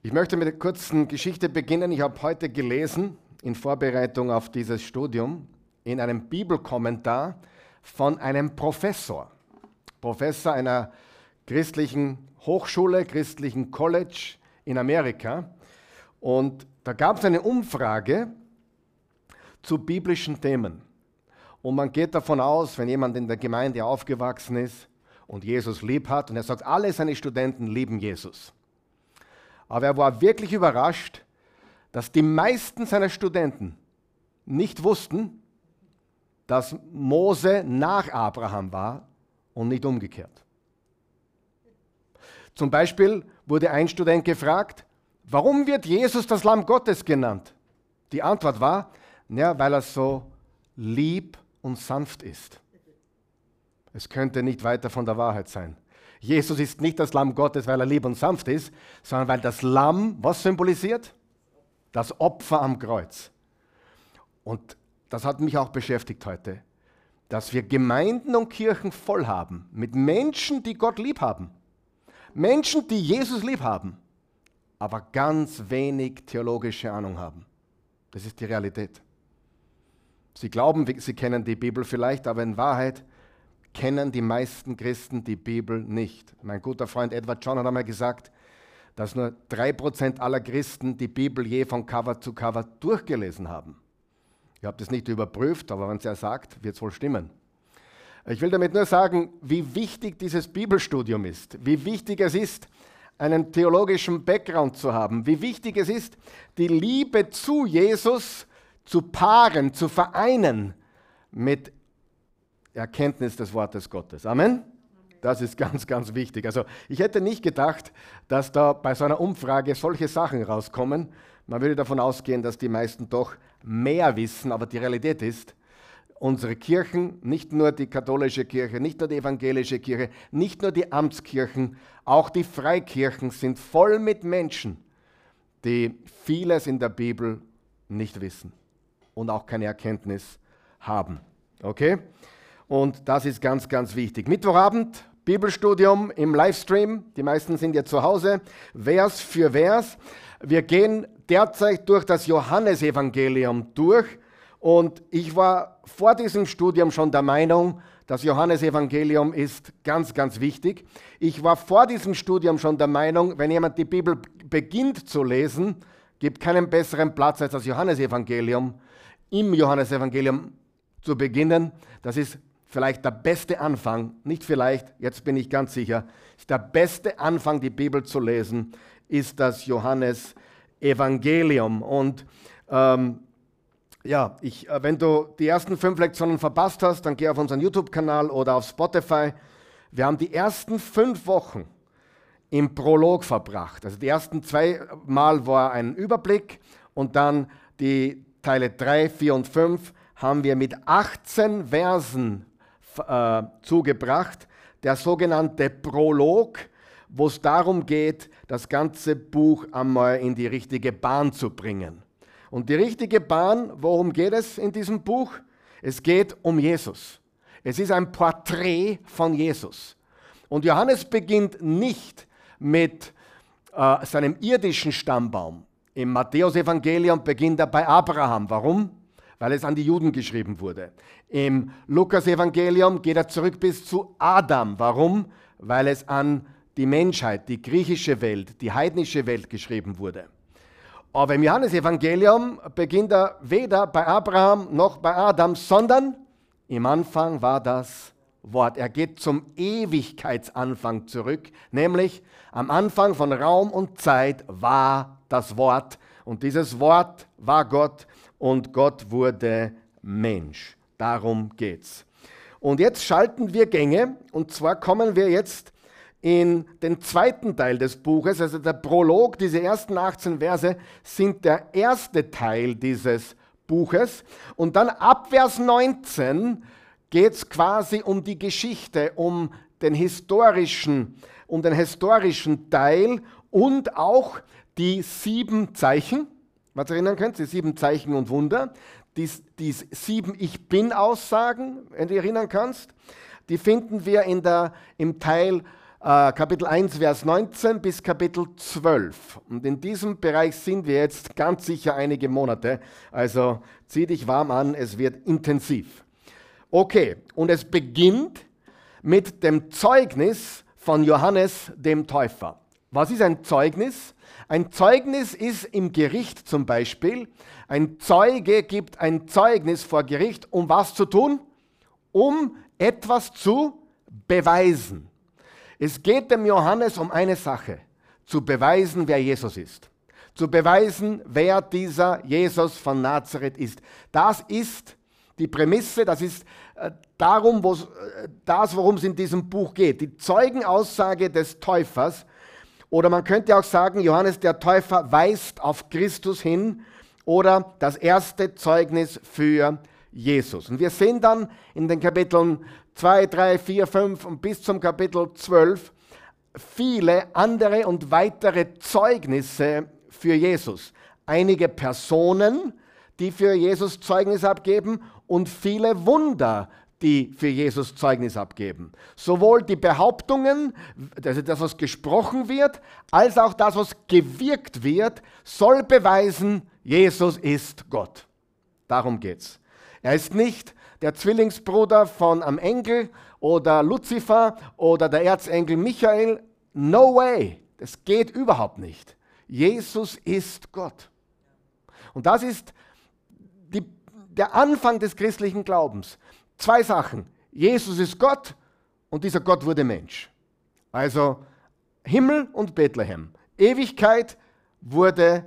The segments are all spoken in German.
Ich möchte mit einer kurzen Geschichte beginnen. Ich habe heute gelesen, in Vorbereitung auf dieses Studium, in einem Bibelkommentar von einem Professor einer christlichen Hochschule, christlichen College in Amerika. Und da gab es eine Umfrage zu biblischen Themen. Und man geht davon aus, wenn jemand in der Gemeinde aufgewachsen ist und Jesus lieb hat, und er sagt, alle seine Studenten lieben Jesus. Aber er war wirklich überrascht, dass die meisten seiner Studenten nicht wussten, dass Mose nach Abraham war und nicht umgekehrt. Zum Beispiel wurde ein Student gefragt, warum wird Jesus das Lamm Gottes genannt? Die Antwort war, ja, weil er so lieb und sanft ist. Es könnte nicht weiter von der Wahrheit sein. Jesus ist nicht das Lamm Gottes, weil er lieb und sanft ist, sondern weil das Lamm, was symbolisiert? Das Opfer am Kreuz. Und das hat mich auch beschäftigt heute, dass wir Gemeinden und Kirchen voll haben mit Menschen, die Gott lieb haben. Menschen, die Jesus lieb haben, aber ganz wenig theologische Ahnung haben. Das ist die Realität. Sie glauben, sie kennen die Bibel vielleicht, aber in Wahrheit kennen die meisten Christen die Bibel nicht. Mein guter Freund Edward John hat einmal gesagt, dass nur 3% aller Christen die Bibel je von Cover zu Cover durchgelesen haben. Ich habe das nicht überprüft, aber wenn es er sagt, wird es wohl stimmen. Ich will damit nur sagen, wie wichtig dieses Bibelstudium ist, wie wichtig es ist, einen theologischen Background zu haben, wie wichtig es ist, die Liebe zu Jesus zu paaren, zu vereinen mit Erkenntnis des Wortes Gottes. Amen? Das ist ganz, ganz wichtig. Also ich hätte nicht gedacht, dass da bei so einer Umfrage solche Sachen rauskommen. Man würde davon ausgehen, dass die meisten doch mehr wissen, aber die Realität ist, unsere Kirchen, nicht nur die katholische Kirche, nicht nur die evangelische Kirche, nicht nur die Amtskirchen, auch die Freikirchen sind voll mit Menschen, die vieles in der Bibel nicht wissen und auch keine Erkenntnis haben. Okay? Und das ist ganz, ganz wichtig. Mittwochabend, Bibelstudium im Livestream. Die meisten sind jetzt zu Hause. Vers für Vers. Wir gehen derzeit durch das Johannesevangelium durch. Und ich war vor diesem Studium schon der Meinung, das Johannesevangelium ist ganz, ganz wichtig. Ich war vor diesem Studium schon der Meinung, wenn jemand die Bibel beginnt zu lesen, gibt keinen besseren Platz als das Johannesevangelium. Im Johannesevangelium zu beginnen, das ist vielleicht der beste Anfang, nicht vielleicht, jetzt bin ich ganz sicher, ist der beste Anfang, die Bibel zu lesen, ist das Johannesevangelium. Und wenn du die ersten 5 Lektionen verpasst hast, dann geh auf unseren YouTube-Kanal oder auf Spotify. Wir haben die ersten 5 Wochen im Prolog verbracht. Also die ersten 2 Mal war ein Überblick und dann die Teile 3, 4 und 5 haben wir mit 18 Versen zugebracht, der sogenannte Prolog, wo es darum geht, das ganze Buch einmal in die richtige Bahn zu bringen. Und die richtige Bahn, worum geht es in diesem Buch? Es geht um Jesus. Es ist ein Porträt von Jesus. Und Johannes beginnt nicht mit seinem irdischen Stammbaum. Im Matthäusevangelium beginnt er bei Abraham. Warum? Weil es an die Juden geschrieben wurde. Im Lukasevangelium geht er zurück bis zu Adam. Warum? Weil es an die Menschheit, die griechische Welt, die heidnische Welt geschrieben wurde. Aber im Johannesevangelium beginnt er weder bei Abraham noch bei Adam, sondern im Anfang war das Wort. Er geht zum Ewigkeitsanfang zurück, nämlich am Anfang von Raum und Zeit war das Wort. Und dieses Wort war Gott und Gott wurde Mensch. Darum geht's. Und jetzt schalten wir Gänge und zwar kommen wir jetzt in den zweiten Teil des Buches, also der Prolog, diese ersten 18 Verse sind der erste Teil dieses Buches und dann ab Vers 19 geht es quasi um die Geschichte, um den historischen Teil und auch die 7 Zeichen, was ihr erinnern könnt, die 7 Zeichen und Wunder, die 7 Ich-Bin-Aussagen, wenn du dich erinnern kannst, die finden wir im Teil Kapitel 1, Vers 19 bis Kapitel 12. Und in diesem Bereich sind wir jetzt ganz sicher einige Monate. Also zieh dich warm an, es wird intensiv. Okay, und es beginnt mit dem Zeugnis von Johannes dem Täufer. Was ist ein Zeugnis? Ein Zeugnis ist im Gericht zum Beispiel. Ein Zeuge gibt ein Zeugnis vor Gericht, um was zu tun? Um etwas zu beweisen. Es geht dem Johannes um eine Sache, zu beweisen, wer Jesus ist. Zu beweisen, wer dieser Jesus von Nazareth ist. Das ist die Prämisse, das ist worum es in diesem Buch geht. Die Zeugenaussage des Täufers, oder man könnte auch sagen, Johannes der Täufer weist auf Christus hin, oder das erste Zeugnis für Jesus. Und wir sehen dann in den Kapiteln 2, 3, 4, 5 und bis zum Kapitel 12 viele andere und weitere Zeugnisse für Jesus. Einige Personen, die für Jesus Zeugnis abgeben, und viele Wunder, die für Jesus Zeugnis abgeben. Sowohl die Behauptungen, also das, was gesprochen wird, als auch das, was gewirkt wird, soll beweisen, Jesus ist Gott. Darum geht's. Er ist nicht der Zwillingsbruder von einem Engel oder Luzifer oder der Erzengel Michael. No way. Das geht überhaupt nicht. Jesus ist Gott. Und das ist der Anfang des christlichen Glaubens. Zwei Sachen. Jesus ist Gott und dieser Gott wurde Mensch. Also Himmel und Bethlehem. Ewigkeit wurde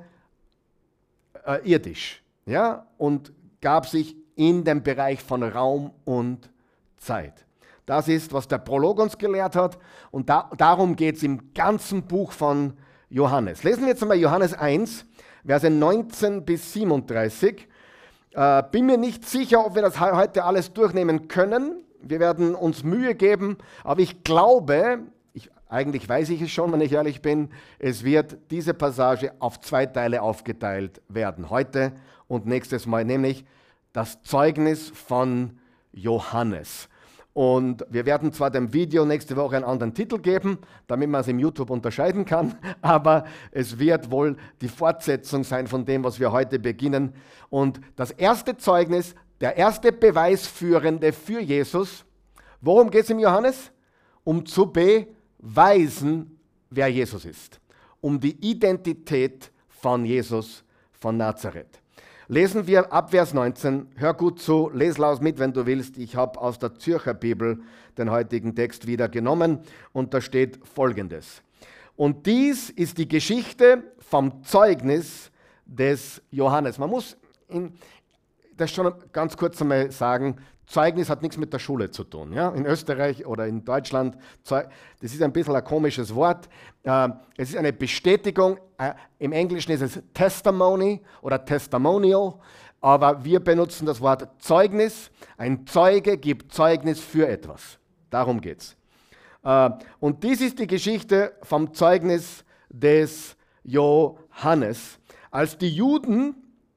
irdisch, ja, und gab sich in dem Bereich von Raum und Zeit. Das ist, was der Prolog uns gelehrt hat, und darum geht es im ganzen Buch von Johannes. Lesen wir jetzt einmal Johannes 1, Verse 19 bis 37. Bin mir nicht sicher, ob wir das heute alles durchnehmen können. Wir werden uns Mühe geben, aber ich glaube, eigentlich weiß ich es schon, wenn ich ehrlich bin, es wird diese Passage auf zwei Teile aufgeteilt werden. Heute und nächstes Mal, nämlich das Zeugnis von Johannes. Und wir werden zwar dem Video nächste Woche einen anderen Titel geben, damit man es im YouTube unterscheiden kann, aber es wird wohl die Fortsetzung sein von dem, was wir heute beginnen. Und das erste Zeugnis, der erste Beweisführende für Jesus, worum geht es im Johannes? Um zu beweisen, wer Jesus ist. Um die Identität von Jesus von Nazareth. Lesen wir ab Vers 19, hör gut zu, les laut mit, wenn du willst. Ich habe aus der Zürcher Bibel den heutigen Text wieder genommen und da steht Folgendes. Und dies ist die Geschichte vom Zeugnis des Johannes. Man muss das schon ganz kurz einmal sagen, Zeugnis hat nichts mit der Schule zu tun. Ja? In Österreich oder in Deutschland, das ist ein bisschen ein komisches Wort. Es ist eine Bestätigung. Im Englischen ist es Testimony oder Testimonial, aber wir benutzen das Wort Zeugnis. Ein Zeuge gibt Zeugnis für etwas. Darum geht es. Und dies ist die Geschichte vom Zeugnis des Johannes. Als die Juden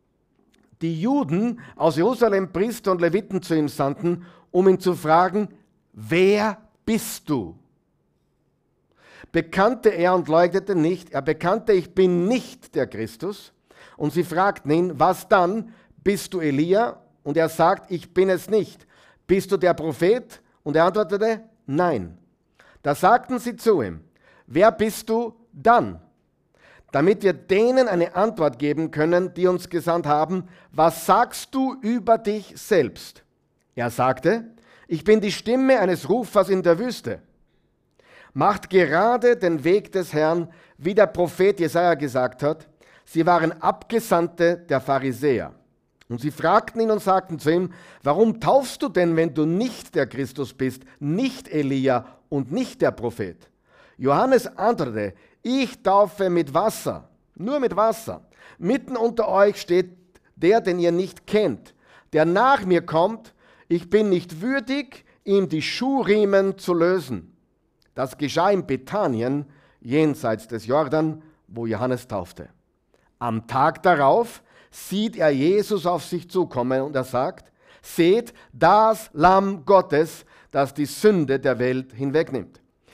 aus Jerusalem Priester und Leviten zu ihm sandten, um ihn zu fragen, wer bist du? Bekannte er und leugnete nicht. Er bekannte, ich bin nicht der Christus. Und sie fragten ihn, was dann? Bist du Elia? Und er sagt, ich bin es nicht. Bist du der Prophet? Und er antwortete, nein. Da sagten sie zu ihm, wer bist du dann? Damit wir denen eine Antwort geben können, die uns gesandt haben, was sagst du über dich selbst? Er sagte, ich bin die Stimme eines Rufers in der Wüste. Macht gerade den Weg des Herrn, wie der Prophet Jesaja gesagt hat. Sie waren Abgesandte der Pharisäer. Und sie fragten ihn und sagten zu ihm, warum taufst du denn, wenn du nicht der Christus bist, nicht Elia und nicht der Prophet? Johannes antwortete, ich taufe mit Wasser, nur mit Wasser. Mitten unter euch steht der, den ihr nicht kennt, der nach mir kommt. Ich bin nicht würdig, ihm die Schuhriemen zu lösen. Das geschah in Bethanien, jenseits des Jordan, wo Johannes taufte. Am Tag darauf sieht er Jesus auf sich zukommen und er sagt, seht, das Lamm Gottes, das die Sünde der Welt hinwegnimmt.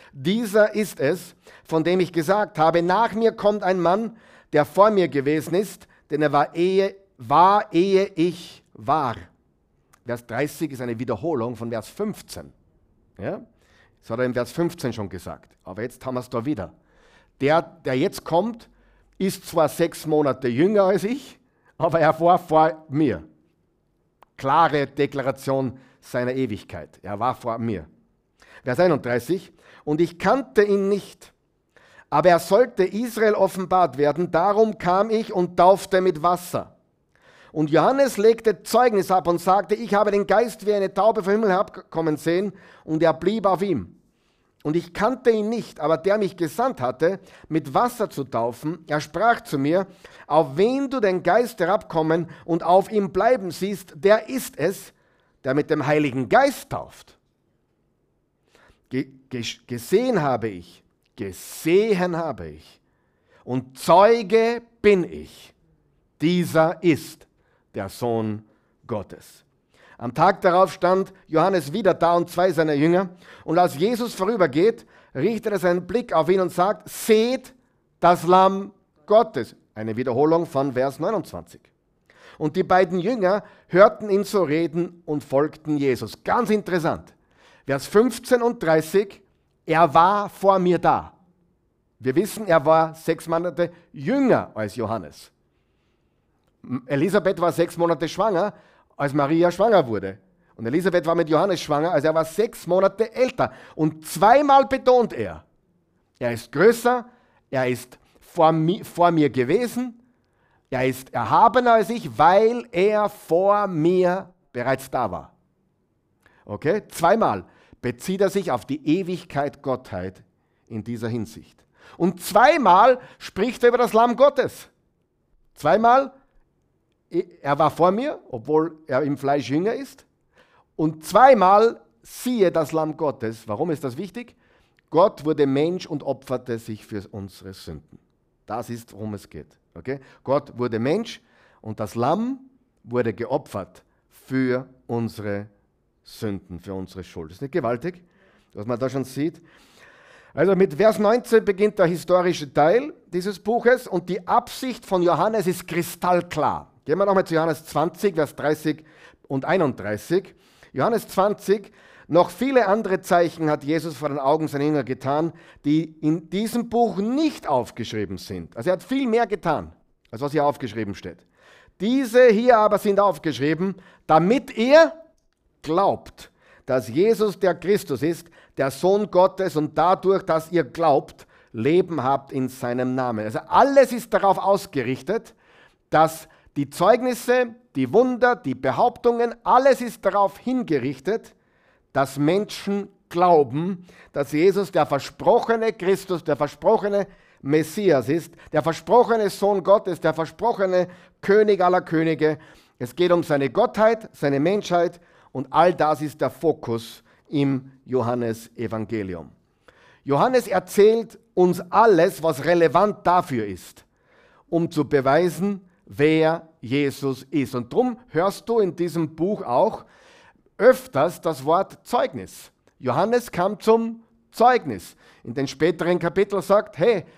dieser ist es, von dem ich gesagt habe, nach mir kommt ein Mann, der vor mir gewesen ist, denn er war ehe ich war. Vers 30 ist eine Wiederholung von Vers 15. Ja? Das hat er im Vers 15 schon gesagt, aber jetzt haben wir es da wieder. Der jetzt kommt, ist zwar 6 Monate jünger als ich, aber er war vor mir. Klare Deklaration seiner Ewigkeit. Er war vor mir. Vers 31. Und ich kannte ihn nicht, aber er sollte Israel offenbart werden. Darum kam ich und taufte mit Wasser. Und Johannes legte Zeugnis ab und sagte, ich habe den Geist wie eine Taube vom Himmel herabkommen sehen, und er blieb auf ihm. Und ich kannte ihn nicht, aber der mich gesandt hatte, mit Wasser zu taufen, er sprach zu mir, auf wen du den Geist herabkommen und auf ihm bleiben siehst, der ist es, der mit dem Heiligen Geist tauft. Gesehen habe ich und Zeuge bin ich. Dieser ist der Sohn Gottes. Am Tag darauf stand Johannes wieder da und 2 seiner Jünger. Und als Jesus vorübergeht, richtet er seinen Blick auf ihn und sagt, seht das Lamm Gottes. Eine Wiederholung von Vers 29. Und die beiden Jünger hörten ihn so reden und folgten Jesus. Ganz interessant. Vers 15 und 30, er war vor mir da. Wir wissen, er war 6 Monate jünger als Johannes. Elisabeth war 6 Monate schwanger, als Maria schwanger wurde. Und Elisabeth war mit Johannes schwanger, also er war 6 Monate älter. Und 2-mal betont er ist größer, er ist vor mir gewesen, er ist erhabener als ich, weil er vor mir bereits da war. Okay? 2-mal bezieht er sich auf die Ewigkeit Gottheit in dieser Hinsicht. Und 2-mal spricht er über das Lamm Gottes. 2-mal, er war vor mir, obwohl er im Fleisch jünger ist. Und 2-mal, siehe das Lamm Gottes. Warum ist das wichtig? Gott wurde Mensch und opferte sich für unsere Sünden. Das ist, worum es geht. Okay? Gott wurde Mensch und das Lamm wurde geopfert für unsere Sünden, für unsere Schuld. Das ist nicht gewaltig, was man da schon sieht. Also mit Vers 19 beginnt der historische Teil dieses Buches und die Absicht von Johannes ist kristallklar. Gehen wir nochmal zu Johannes 20, Vers 30 und 31. Johannes 20, noch viele andere Zeichen hat Jesus vor den Augen seiner Jünger getan, die in diesem Buch nicht aufgeschrieben sind. Also er hat viel mehr getan, als was hier aufgeschrieben steht. Diese hier aber sind aufgeschrieben, damit ihr glaubt, dass Jesus der Christus ist, der Sohn Gottes, und dadurch, dass ihr glaubt, Leben habt in seinem Namen. Also alles ist darauf ausgerichtet, dass die Zeugnisse, die Wunder, die Behauptungen, alles ist darauf hingerichtet, dass Menschen glauben, dass Jesus der versprochene Christus, der versprochene Messias ist, der versprochene Sohn Gottes, der versprochene König aller Könige. Es geht um seine Gottheit, seine Menschheit, und all das ist der Fokus im Johannesevangelium. Johannes erzählt uns alles, was relevant dafür ist, um zu beweisen, wer Jesus ist. Und darum hörst du in diesem Buch auch öfters das Wort Zeugnis. Johannes kam zum Zeugnis. In den späteren Kapiteln sagt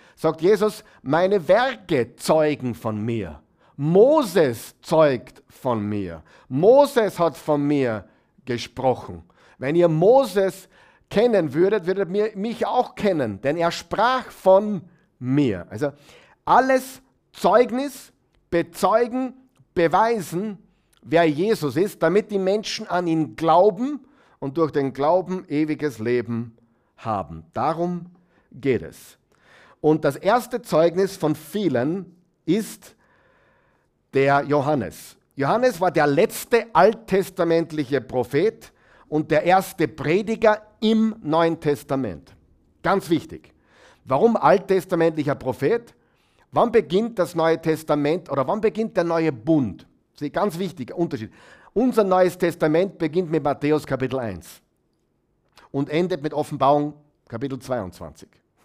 Jesus, meine Werke zeugen von mir. Moses zeugt von mir. Moses hat von mir gesprochen. Wenn ihr Moses kennen würdet, würdet ihr mich auch kennen, denn er sprach von mir. Also alles Zeugnis, bezeugen, beweisen, wer Jesus ist, damit die Menschen an ihn glauben und durch den Glauben ewiges Leben haben. Darum geht es. Und das erste Zeugnis von vielen ist der Johannes. Johannes war der letzte alttestamentliche Prophet und der erste Prediger im Neuen Testament. Ganz wichtig. Warum alttestamentlicher Prophet? Wann beginnt das Neue Testament oder wann beginnt der neue Bund? Das ist ein ganz wichtiger Unterschied. Unser Neues Testament beginnt mit Matthäus Kapitel 1 und endet mit Offenbarung Kapitel 22.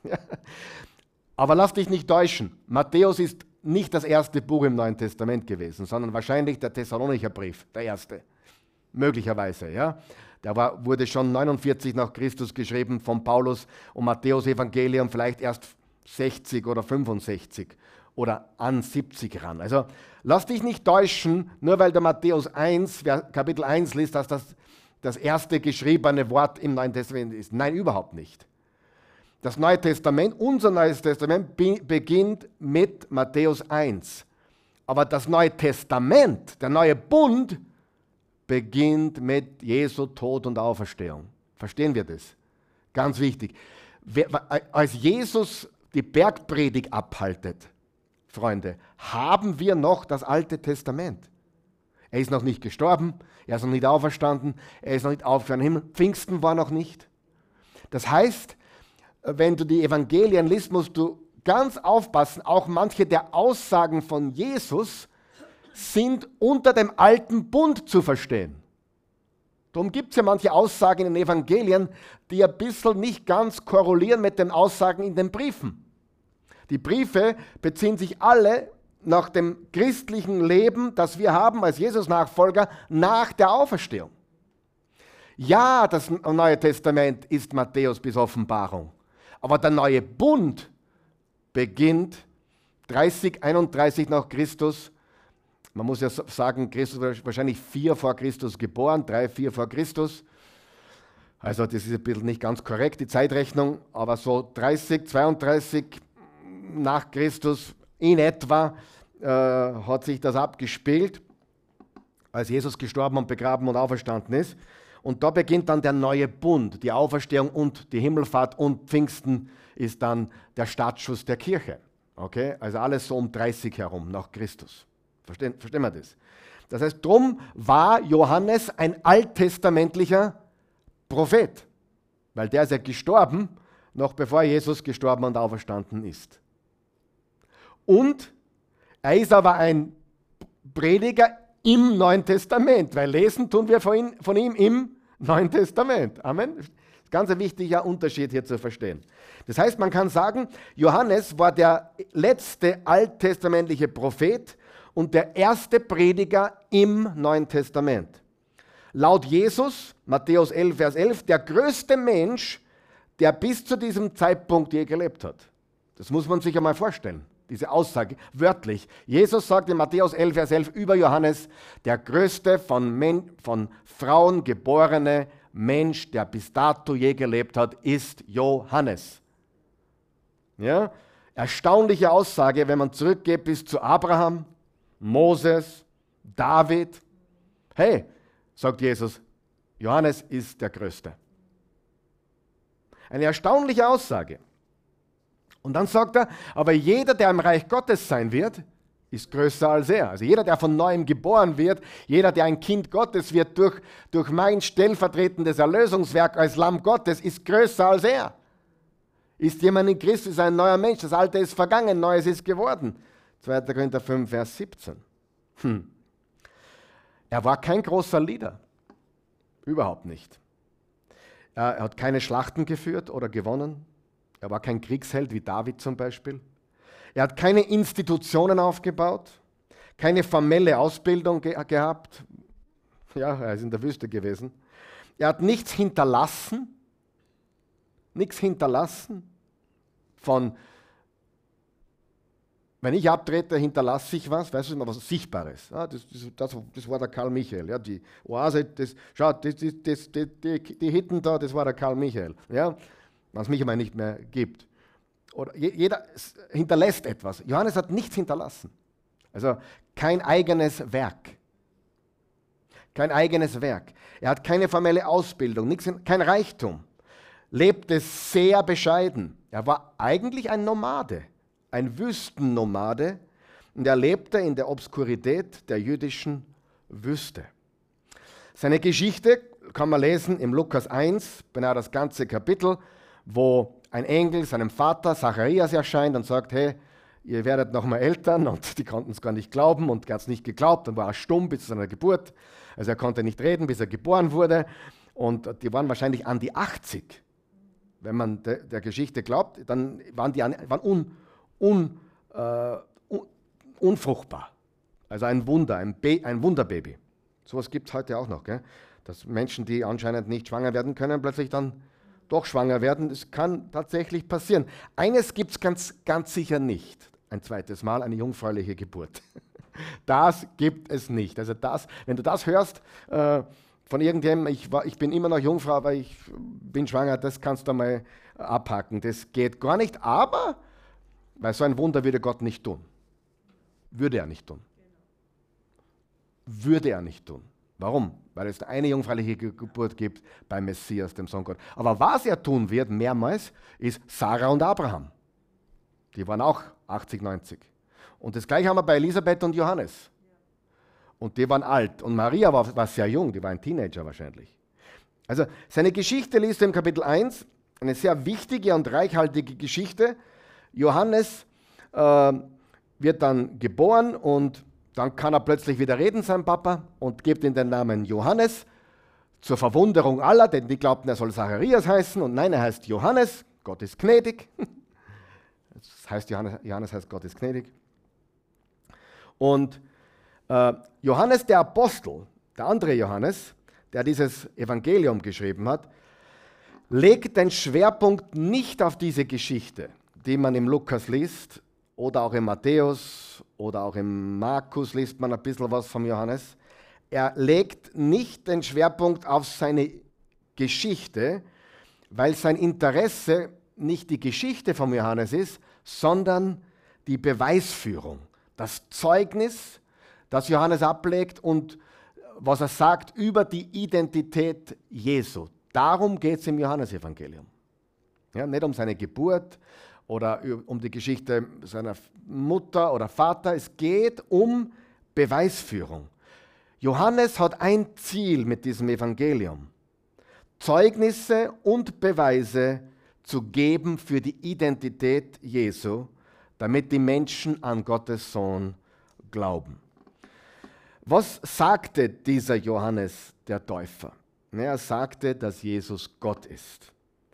Aber lass dich nicht täuschen, Matthäus ist nicht das erste Buch im Neuen Testament gewesen, sondern wahrscheinlich der Thessalonicher Brief, der erste. Möglicherweise, ja. Wurde schon 49 nach Christus geschrieben von Paulus und Matthäus Evangelium vielleicht erst 60 oder 65 oder an 70 ran. Also lass dich nicht täuschen, nur weil der Matthäus 1, Kapitel 1 liest, dass das erste geschriebene Wort im Neuen Testament ist. Nein, überhaupt nicht. Das Neue Testament, unser Neues Testament beginnt mit Matthäus 1. Aber das Neue Testament, der neue Bund, beginnt mit Jesu Tod und Auferstehung. Verstehen wir das? Ganz wichtig. Als Jesus die Bergpredigt abhaltet, Freunde, haben wir noch das Alte Testament. Er ist noch nicht gestorben, er ist noch nicht auferstanden, er ist noch nicht aufgefahren im Himmel. Pfingsten war noch nicht. Das heißt, wenn du die Evangelien liest, musst du ganz aufpassen, auch manche der Aussagen von Jesus sind unter dem alten Bund zu verstehen. Darum gibt es ja manche Aussagen in den Evangelien, die ein bisschen nicht ganz korrelieren mit den Aussagen in den Briefen. Die Briefe beziehen sich alle nach dem christlichen Leben, das wir haben als Jesus-Nachfolger nach der Auferstehung. Ja, das Neue Testament ist Matthäus bis Offenbarung, aber der neue Bund beginnt 31 nach Christus. Man muss ja sagen, Christus war wahrscheinlich 4 vor Christus geboren, 3, 4 vor Christus. Also das ist ein bisschen nicht ganz korrekt, die Zeitrechnung, aber so 32 nach Christus in etwa hat sich das abgespielt, als Jesus gestorben und begraben und auferstanden ist. Und da beginnt dann der neue Bund, die Auferstehung und die Himmelfahrt und Pfingsten ist dann der Startschuss der Kirche. Okay? Also alles so um 30 herum nach Christus. Verstehen wir das? Das heißt, drum war Johannes ein alttestamentlicher Prophet, weil der ist ja gestorben, noch bevor Jesus gestorben und auferstanden ist. Und er ist aber ein Prediger im Neuen Testament, weil lesen tun wir von ihm im Neuen Testament. Amen. Ganz ein wichtiger Unterschied hier zu verstehen. Das heißt, man kann sagen, Johannes war der letzte alttestamentliche Prophet und der erste Prediger im Neuen Testament. Laut Jesus, Matthäus 11, Vers 11, der größte Mensch, der bis zu diesem Zeitpunkt je gelebt hat. Das muss man sich einmal vorstellen, diese Aussage, wörtlich. Jesus sagt in Matthäus 11, Vers 11 über Johannes, der größte von Frauen geborene Mensch, der bis dato je gelebt hat, ist Johannes. Ja? Erstaunliche Aussage, wenn man zurückgeht bis zu Abraham, Moses, David. Hey, sagt Jesus, Johannes ist der Größte. Eine erstaunliche Aussage. Und dann sagt er, aber jeder, der im Reich Gottes sein wird, ist größer als er. Also jeder, der von Neuem geboren wird, jeder, der ein Kind Gottes wird durch mein stellvertretendes Erlösungswerk als Lamm Gottes, ist größer als er. Ist jemand in Christus ein neuer Mensch, das Alte ist vergangen, Neues ist geworden. 2. Korinther 5, Vers 17. Er war kein großer Leader. Überhaupt nicht. Er hat keine Schlachten geführt oder gewonnen. Er war kein Kriegsheld wie David zum Beispiel. Er hat keine Institutionen aufgebaut, keine formelle Ausbildung gehabt. Ja, er ist in der Wüste gewesen. Er hat nichts hinterlassen von, wenn ich abtrete, hinterlasse ich was, weißt du, immer was Sichtbares. Ja, das war der Karl Michael. Ja, die Oase, schaut, die Hitten da, das war der Karl Michael. Ja, was mich immer nicht mehr gibt. Oder jeder hinterlässt etwas. Johannes hat nichts hinterlassen. Also kein eigenes Werk. Kein eigenes Werk. Er hat keine formelle Ausbildung, kein Reichtum. Lebte sehr bescheiden. Er war eigentlich ein Nomade, ein Wüstennomade. Und er lebte in der Obskurität der jüdischen Wüste. Seine Geschichte kann man lesen im Lukas 1, beinahe das ganze Kapitel, wo ein Engel seinem Vater Zacharias erscheint und sagt, hey, ihr werdet noch mal Eltern, und die konnten es gar nicht glauben und er hat es nicht geglaubt, dann war er stumm bis zu seiner Geburt, also er konnte nicht reden, bis er geboren wurde, und die waren wahrscheinlich an die 80. Wenn man der Geschichte glaubt, dann waren die unfruchtbar, also ein Wunder, ein Wunderbaby. Sowas gibt es heute auch noch, gell? Dass Menschen, die anscheinend nicht schwanger werden können, plötzlich dann doch schwanger werden. Das kann tatsächlich passieren. Eines gibt es ganz sicher nicht. Ein zweites Mal eine jungfräuliche Geburt. Das gibt es nicht. Also wenn du das hörst von irgendjemandem, ich bin immer noch Jungfrau, aber ich bin schwanger, das kannst du mal abhaken. Das geht gar nicht, aber weil so ein Wunder würde Gott nicht tun. Würde er nicht tun. Würde er nicht tun. Warum? Weil es eine jungfräuliche Geburt gibt beim Messias, dem Sohn Gottes. Aber was er tun wird, mehrmals, ist Sarah und Abraham. Die waren auch 80, 90. Und das gleiche haben wir bei Elisabeth und Johannes. Und die waren alt. Und Maria war sehr jung, die war ein Teenager wahrscheinlich. Also seine Geschichte liest er im Kapitel 1, eine sehr wichtige und reichhaltige Geschichte. Johannes wird dann geboren und dann kann er plötzlich wieder reden, sein Papa, und gibt ihm den Namen Johannes, zur Verwunderung aller, denn die glaubten, er soll Zacharias heißen, und nein, er heißt Johannes, Gott ist gnädig. Das heißt, Johannes heißt, Gott ist gnädig. Und Johannes der Apostel, der andere Johannes, der dieses Evangelium geschrieben hat, legt den Schwerpunkt nicht auf diese Geschichte, die man im Lukas liest, oder auch im Matthäus oder auch im Markus liest man ein bisschen was vom Johannes. Er legt nicht den Schwerpunkt auf seine Geschichte, weil sein Interesse nicht die Geschichte vom Johannes ist, sondern die Beweisführung, das Zeugnis, das Johannes ablegt und was er sagt über die Identität Jesu. Darum geht es im Johannesevangelium. Ja, nicht um seine Geburt oder um die Geschichte seiner Mutter oder Vater. Es geht um Beweisführung. Johannes hat ein Ziel mit diesem Evangelium: Zeugnisse und Beweise zu geben für die Identität Jesu, damit die Menschen an Gottes Sohn glauben. Was sagte dieser Johannes der Täufer? Er sagte, dass Jesus Gott ist.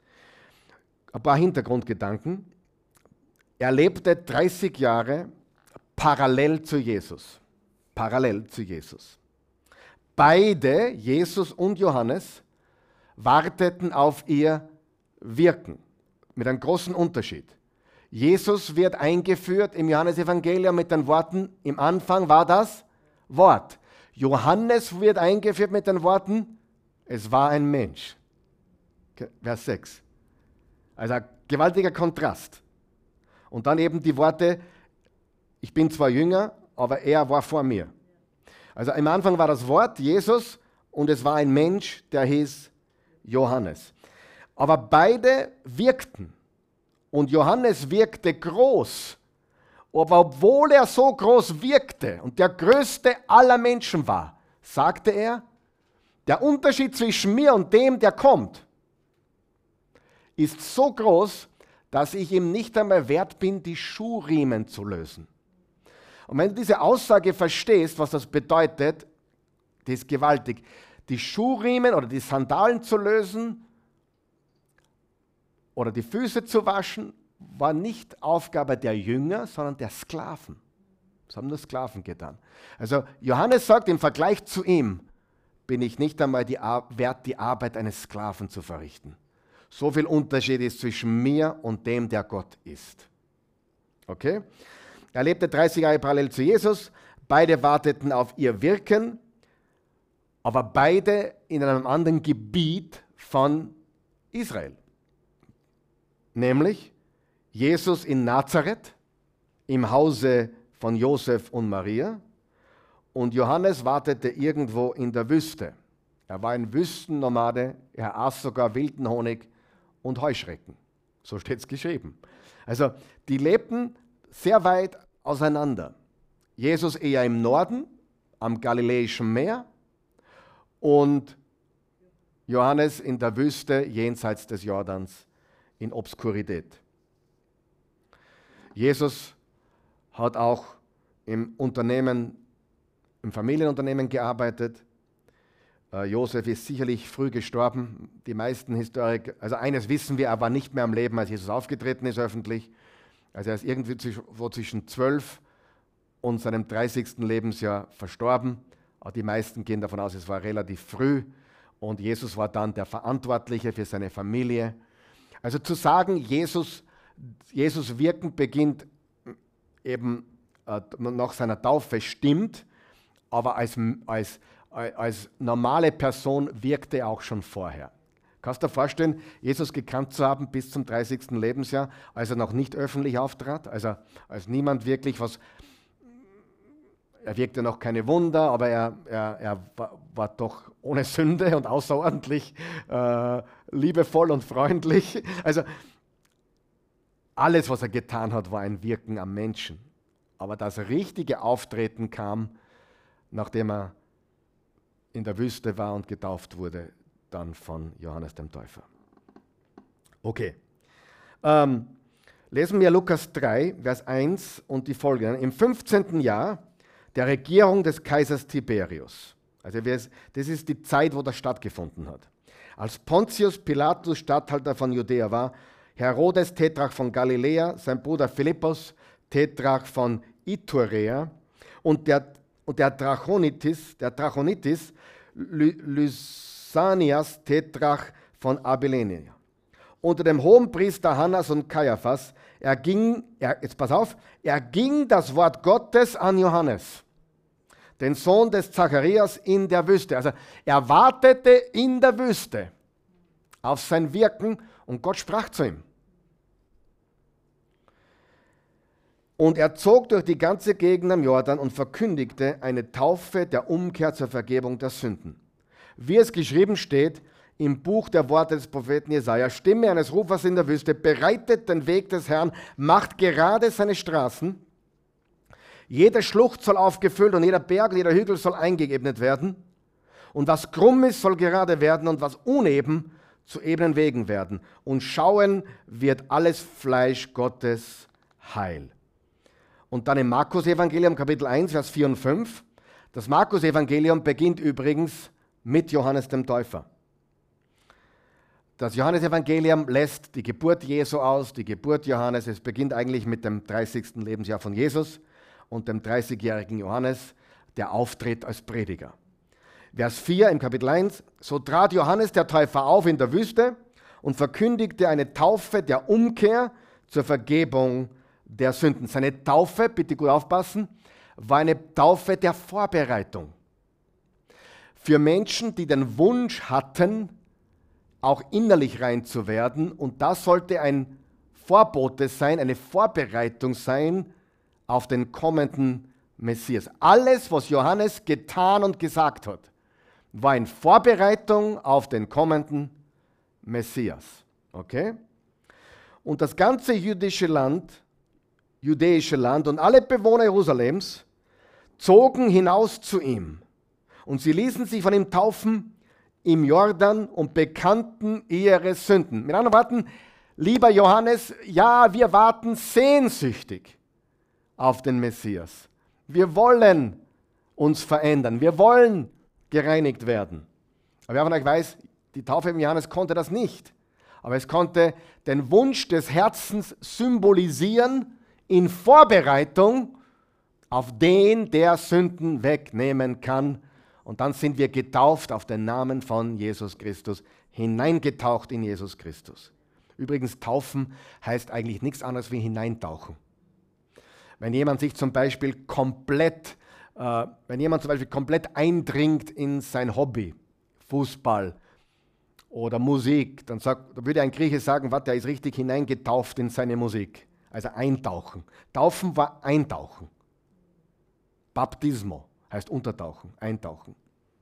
Ein paar Hintergrundgedanken. Er lebte 30 Jahre parallel zu Jesus. Parallel zu Jesus. Beide, Jesus und Johannes, warteten auf ihr Wirken. Mit einem großen Unterschied. Jesus wird eingeführt im Johannesevangelium mit den Worten, im Anfang war das Wort. Johannes wird eingeführt mit den Worten, es war ein Mensch. Vers 6. Also ein gewaltiger Kontrast. Und dann eben die Worte, ich bin zwar jünger, aber er war vor mir. Also im Anfang war das Wort Jesus und es war ein Mensch, der hieß Johannes. Aber beide wirkten. Und Johannes wirkte groß. Aber obwohl er so groß wirkte und der größte aller Menschen war, sagte er, der Unterschied zwischen mir und dem, der kommt, ist so groß, dass ich ihm nicht einmal wert bin, die Schuhriemen zu lösen. Und wenn du diese Aussage verstehst, was das bedeutet, das ist gewaltig. Die Schuhriemen oder die Sandalen zu lösen oder die Füße zu waschen, war nicht Aufgabe der Jünger, sondern der Sklaven. Das haben nur Sklaven getan. Also Johannes sagt, im Vergleich zu ihm bin ich nicht einmal wert, die Arbeit eines Sklaven zu verrichten. So viel Unterschied ist zwischen mir und dem, der Gott ist. Okay? Er lebte 30 Jahre parallel zu Jesus. Beide warteten auf ihr Wirken, aber beide in einem anderen Gebiet von Israel. Nämlich Jesus in Nazareth, im Hause von Josef und Maria, und Johannes wartete irgendwo in der Wüste. Er war ein Wüstennomade, er aß sogar wilden Honig und Heuschrecken. So steht es geschrieben. Also die lebten sehr weit auseinander. Jesus eher im Norden, am Galiläischen Meer, und Johannes in der Wüste jenseits des Jordans in Obskurität. Jesus hat auch im Familienunternehmen gearbeitet. Josef ist sicherlich früh gestorben. Die meisten Historiker, also eines wissen wir, er war nicht mehr am Leben, als Jesus aufgetreten ist öffentlich. Also er ist irgendwie zwischen 12 und seinem 30. Lebensjahr verstorben. Auch die meisten gehen davon aus, es war relativ früh. und Jesus war dann der Verantwortliche für seine Familie. Also zu sagen, Jesus Wirken beginnt eben nach seiner Taufe, stimmt, aber als normale Person wirkte er auch schon vorher. Kannst du dir vorstellen, Jesus gekannt zu haben bis zum 30. Lebensjahr, als er noch nicht öffentlich auftrat, also als niemand wirklich was, er wirkte noch keine Wunder, aber er war doch ohne Sünde und außerordentlich liebevoll und freundlich. Also alles, was er getan hat, war ein Wirken am Menschen. Aber das richtige Auftreten kam, nachdem er in der Wüste war und getauft wurde, dann von Johannes dem Täufer. Okay. Lesen wir Lukas 3, Vers 1 und die folgenden. Im 15. Jahr der Regierung des Kaisers Tiberius. Also das ist die Zeit, wo das stattgefunden hat. Als Pontius Pilatus Statthalter von Judäa war, Herodes Tetrarch von Galiläa, sein Bruder Philippus Tetrarch von Iturea und der Trachonitis Lysanias Tetrarch von Abilene. Unter dem Hohenpriester Hannas und Kaiaphas erging das Wort Gottes an Johannes, den Sohn des Zacharias, in der Wüste. Also er wartete in der Wüste auf sein Wirken und Gott sprach zu ihm. Und er zog durch die ganze Gegend am Jordan und verkündigte eine Taufe der Umkehr zur Vergebung der Sünden. Wie es geschrieben steht im Buch der Worte des Propheten Jesaja: Stimme eines Rufers in der Wüste, bereitet den Weg des Herrn, macht gerade seine Straßen. Jede Schlucht soll aufgefüllt und jeder Berg und jeder Hügel soll eingeebnet werden. Und was krumm ist, soll gerade werden und was uneben zu ebenen Wegen werden. Und schauen wird alles Fleisch Gottes Heil. Und dann im Markus-Evangelium, Kapitel 1, Vers 4 und 5. Das Markus-Evangelium beginnt übrigens mit Johannes dem Täufer. Das Johannesevangelium lässt die Geburt Jesu aus, die Geburt Johannes. Es beginnt eigentlich mit dem 30. Lebensjahr von Jesus und dem 30-jährigen Johannes, der auftritt als Prediger. Vers 4 im Kapitel 1. So trat Johannes der Täufer auf in der Wüste und verkündigte eine Taufe der Umkehr zur Vergebung der Sünden. Seine Taufe, bitte gut aufpassen, war eine Taufe der Vorbereitung. Für Menschen, die den Wunsch hatten, auch innerlich rein zu werden. Und das sollte ein Vorbote sein, eine Vorbereitung sein auf den kommenden Messias. Alles, was Johannes getan und gesagt hat, war in Vorbereitung auf den kommenden Messias. Okay? Und das ganze jüdische Land und alle Bewohner Jerusalems zogen hinaus zu ihm. Und sie ließen sich von ihm taufen im Jordan und bekannten ihre Sünden. Mit anderen Worten, lieber Johannes, ja, wir warten sehnsüchtig auf den Messias. Wir wollen uns verändern. Wir wollen gereinigt werden. Aber wer von euch weiß, die Taufe im Johannes konnte das nicht. Aber es konnte den Wunsch des Herzens symbolisieren in Vorbereitung auf den, der Sünden wegnehmen kann. Und dann sind wir getauft auf den Namen von Jesus Christus, hineingetaucht in Jesus Christus. Übrigens, taufen heißt eigentlich nichts anderes wie hineintauchen. Wenn jemand sich zum Beispiel komplett eindringt in sein Hobby, Fußball oder Musik, dann würde ein Grieche sagen, der ist richtig hineingetauft in seine Musik. Also eintauchen. Taufen war eintauchen. Baptismo heißt untertauchen, eintauchen.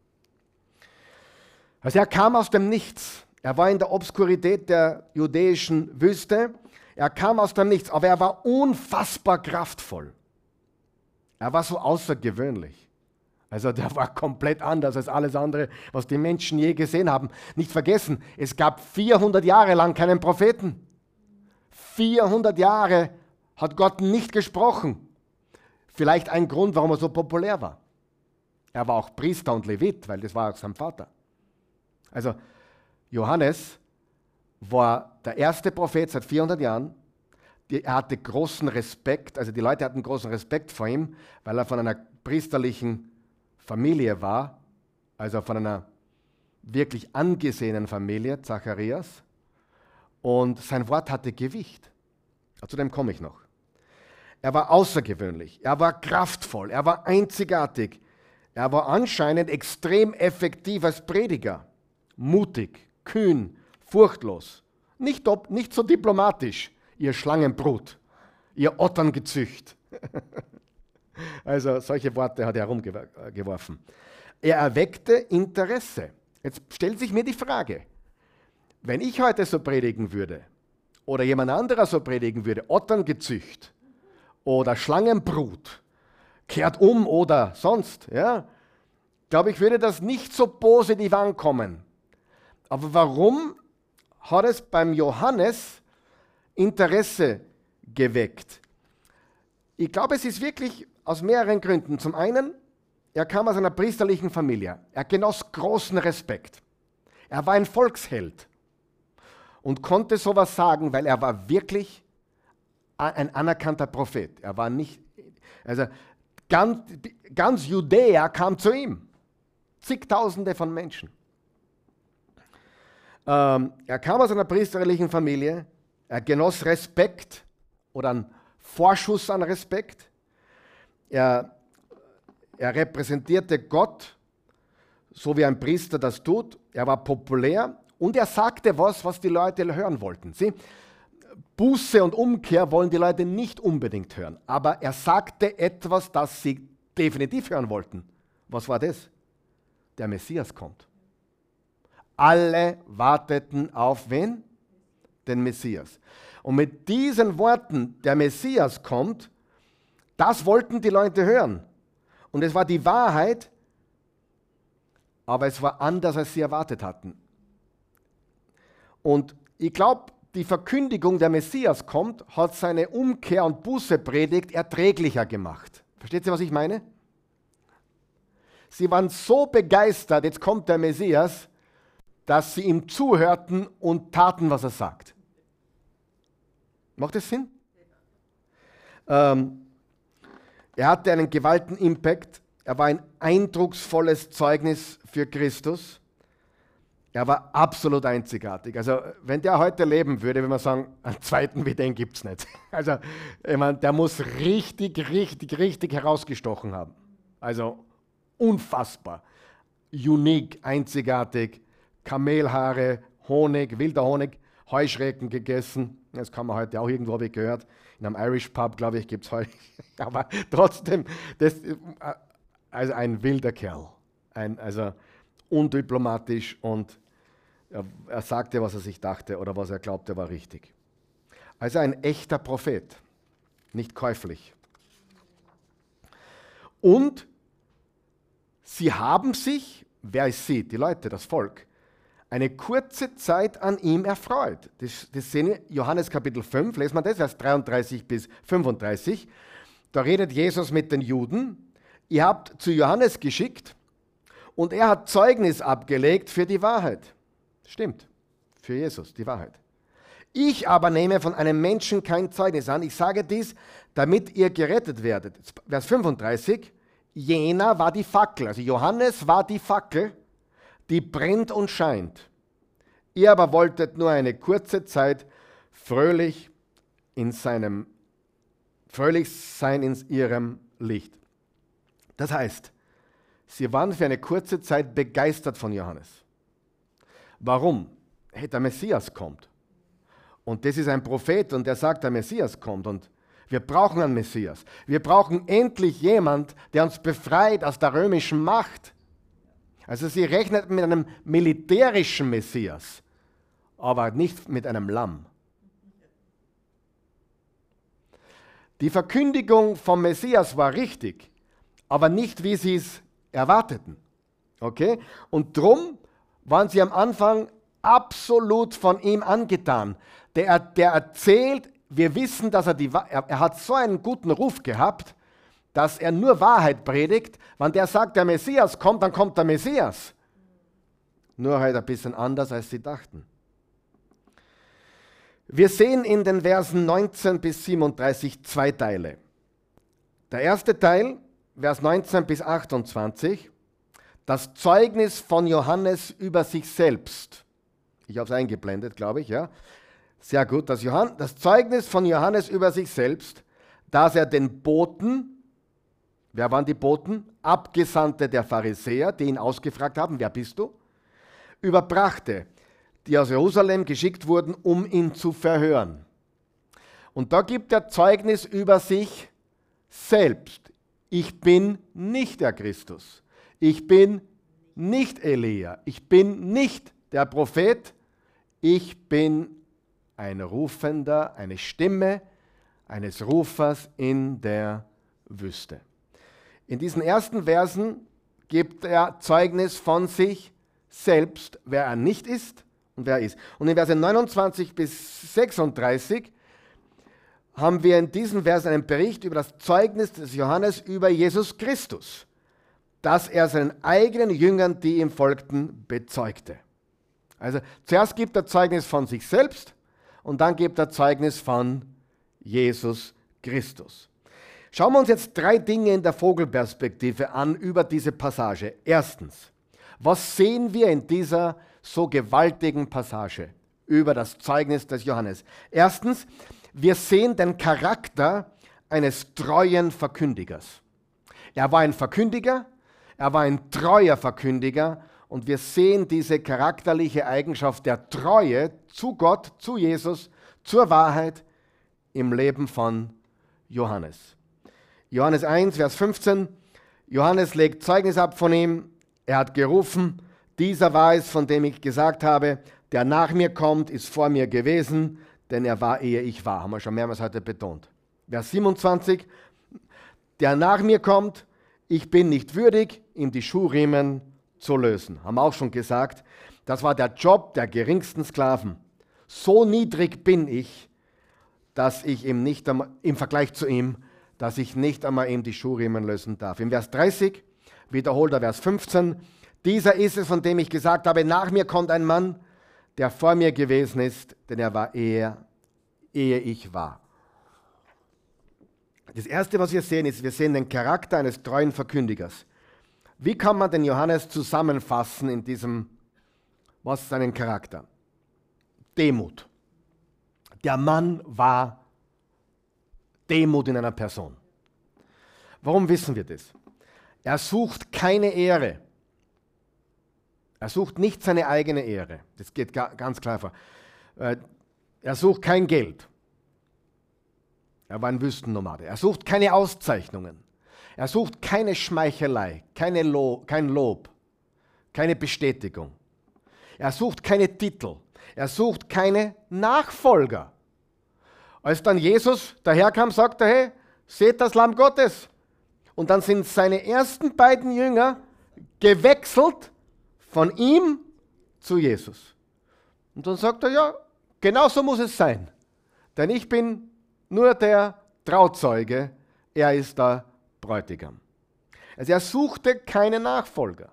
Also er kam aus dem Nichts. Er war in der Obskurität der judäischen Wüste. Er kam aus dem Nichts, aber er war unfassbar kraftvoll. Er war so außergewöhnlich. Also der war komplett anders als alles andere, was die Menschen je gesehen haben. Nicht vergessen, es gab 400 Jahre lang keinen Propheten. 400 Jahre hat Gott nicht gesprochen. Vielleicht ein Grund, warum er so populär war. Er war auch Priester und Levit, weil das war auch sein Vater. Also Johannes war der erste Prophet seit 400 Jahren. Er hatte großen Respekt, also die Leute hatten großen Respekt vor ihm, weil er von einer priesterlichen Familie war, also von einer wirklich angesehenen Familie, Zacharias, und sein Wort hatte Gewicht. Zu dem komme ich noch. Er war außergewöhnlich, er war kraftvoll, er war einzigartig, er war anscheinend extrem effektiv als Prediger, mutig, kühn, furchtlos, nicht so diplomatisch, ihr Schlangenbrut, ihr Otterngezücht. Also solche Worte hat er herumgeworfen. Er erweckte Interesse. Jetzt stellt sich mir die Frage, wenn ich heute so predigen würde oder jemand anderer so predigen würde, Otterngezücht oder Schlangenbrut, kehrt um oder sonst, ja, glaube ich, würde das nicht so positiv ankommen. Aber warum hat es beim Johannes Interesse geweckt? Ich glaube, es ist wirklich aus mehreren Gründen. Zum einen, er kam aus einer priesterlichen Familie. Er genoss großen Respekt. Er war ein Volksheld und konnte sowas sagen, weil er war wirklich ein anerkannter Prophet. Er war nicht, also ganz Judäa kam zu ihm. Zigtausende von Menschen. Er kam aus einer priesterlichen Familie. Er genoss Respekt oder einen Vorschuss an Respekt. Er repräsentierte Gott, so wie ein Priester das tut. Er war populär und er sagte was die Leute hören wollten. Sie, Buße und Umkehr wollen die Leute nicht unbedingt hören, aber er sagte etwas, das sie definitiv hören wollten. Was war das? Der Messias kommt. Alle warteten auf wen? Den Messias. Und mit diesen Worten, der Messias kommt, das wollten die Leute hören. Und es war die Wahrheit, aber es war anders, als sie erwartet hatten. Und ich glaube, die Verkündigung, der Messias kommt, hat seine Umkehr- und Bußepredigt erträglicher gemacht. Versteht ihr, was ich meine? Sie waren so begeistert, jetzt kommt der Messias, dass sie ihm zuhörten und taten, was er sagt. Macht das Sinn? Er hatte einen gewaltigen Impact. Er war ein eindrucksvolles Zeugnis für Christus. Er war absolut einzigartig. Also wenn der heute leben würde, würde man sagen, einen zweiten wie den gibt es nicht. Also ich meine, der muss richtig herausgestochen haben. Also unfassbar. Unique, einzigartig. Kamelhaare, Honig, wilder Honig, Heuschrecken gegessen. Das kann man heute auch irgendwo, habe ich gehört. In einem Irish Pub, glaube ich, gibt es heute. Aber trotzdem, also ein wilder Kerl. Also undiplomatisch und er sagte, was er sich dachte oder was er glaubte, war richtig. Also ein echter Prophet, nicht käuflich. Und sie haben sich, wer es sieht, die Leute, das Volk, eine kurze Zeit an ihm erfreut. Das sehen wir, Johannes Kapitel 5, lesen wir das, Vers 33 bis 35. Da redet Jesus mit den Juden. Ihr habt zu Johannes geschickt und er hat Zeugnis abgelegt für die Wahrheit. Stimmt, für Jesus, die Wahrheit. Ich aber nehme von einem Menschen kein Zeugnis an. Ich sage dies, damit ihr gerettet werdet. Vers 35, jener war die Fackel, also Johannes war die Fackel, die brennt und scheint. Ihr aber wolltet nur eine kurze Zeit fröhlich sein in ihrem Licht. Das heißt, sie waren für eine kurze Zeit begeistert von Johannes. Warum? Hey, der Messias kommt. Und das ist ein Prophet und der sagt, der Messias kommt. Und wir brauchen einen Messias. Wir brauchen endlich jemand, der uns befreit aus der römischen Macht. Also sie rechnet mit einem militärischen Messias, aber nicht mit einem Lamm. Die Verkündigung vom Messias war richtig, aber nicht, wie sie es erwarteten. Okay? Und drum waren sie am Anfang absolut von ihm angetan. Der erzählt, wir wissen, dass er hat so einen guten Ruf gehabt, dass er nur Wahrheit predigt. Wenn der sagt, der Messias kommt, dann kommt der Messias. Nur halt ein bisschen anders, als sie dachten. Wir sehen in den Versen 19 bis 37 zwei Teile. Der erste Teil, Vers 19 bis 28, Das Zeugnis von Johannes über sich selbst. Ich habe es eingeblendet, glaube ich, ja. Sehr gut. Das Zeugnis von Johannes über sich selbst, dass er den Boten, wer waren die Boten? Abgesandte der Pharisäer, die ihn ausgefragt haben, wer bist du? Überbrachte, die aus Jerusalem geschickt wurden, um ihn zu verhören. Und da gibt er Zeugnis über sich selbst. Ich bin nicht der Christus. Ich bin nicht Elia. Ich bin nicht der Prophet. Ich bin ein Rufender, eine Stimme eines Rufers in der Wüste. In diesen ersten Versen gibt er Zeugnis von sich selbst, wer er nicht ist und wer er ist. Und in Verse 29 bis 36 haben wir in diesen Versen einen Bericht über das Zeugnis des Johannes über Jesus Christus, das er seinen eigenen Jüngern, die ihm folgten, bezeugte. Also zuerst gibt er Zeugnis von sich selbst und dann gibt er Zeugnis von Jesus Christus. Schauen wir uns jetzt 3 Dinge in der Vogelperspektive an über diese Passage. Erstens, was sehen wir in dieser so gewaltigen Passage über das Zeugnis des Johannes? Erstens, wir sehen den Charakter eines treuen Verkündigers. Er war ein Verkündiger, er war ein treuer Verkündiger und wir sehen diese charakterliche Eigenschaft der Treue zu Gott, zu Jesus, zur Wahrheit im Leben von Johannes. Johannes 1, Vers 15, Johannes legt Zeugnis ab von ihm, er hat gerufen, dieser war es, von dem ich gesagt habe, der nach mir kommt, ist vor mir gewesen, denn er war, ehe ich war. Haben wir schon mehrmals heute betont. Vers 27, der nach mir kommt, ich bin nicht würdig, ihm die Schuhriemen zu lösen. Haben wir auch schon gesagt, das war der Job der geringsten Sklaven. So niedrig bin ich, dass ich ihm nicht einmal, im Vergleich zu ihm, dass ich nicht einmal ihm die Schuhriemen lösen darf. Im Vers 30 wiederholt er Vers 15, dieser ist es, von dem ich gesagt habe, nach mir kommt ein Mann, der vor mir gewesen ist, denn er war ehe ich war. Das Erste, was wir sehen, ist, wir sehen den Charakter eines treuen Verkündigers. Wie kann man den Johannes zusammenfassen in diesem, was ist sein Charakter? Demut. Der Mann war Demut in einer Person. Warum wissen wir das? Er sucht keine Ehre. Er sucht nicht seine eigene Ehre. Das geht ganz klar vor. Er sucht kein Geld. Er war ein Wüstennomade. Er sucht keine Auszeichnungen. Er sucht keine Schmeichelei, kein Lob, keine Bestätigung. Er sucht keine Titel. Er sucht keine Nachfolger. Als dann Jesus daherkam, sagte er, hey, seht das Lamm Gottes. Und dann sind seine ersten beiden Jünger gewechselt von ihm zu Jesus. Und dann sagt er, ja, genau so muss es sein. Denn ich bin nur der Trauzeuge, er ist der Bräutigam. Also er suchte keine Nachfolger.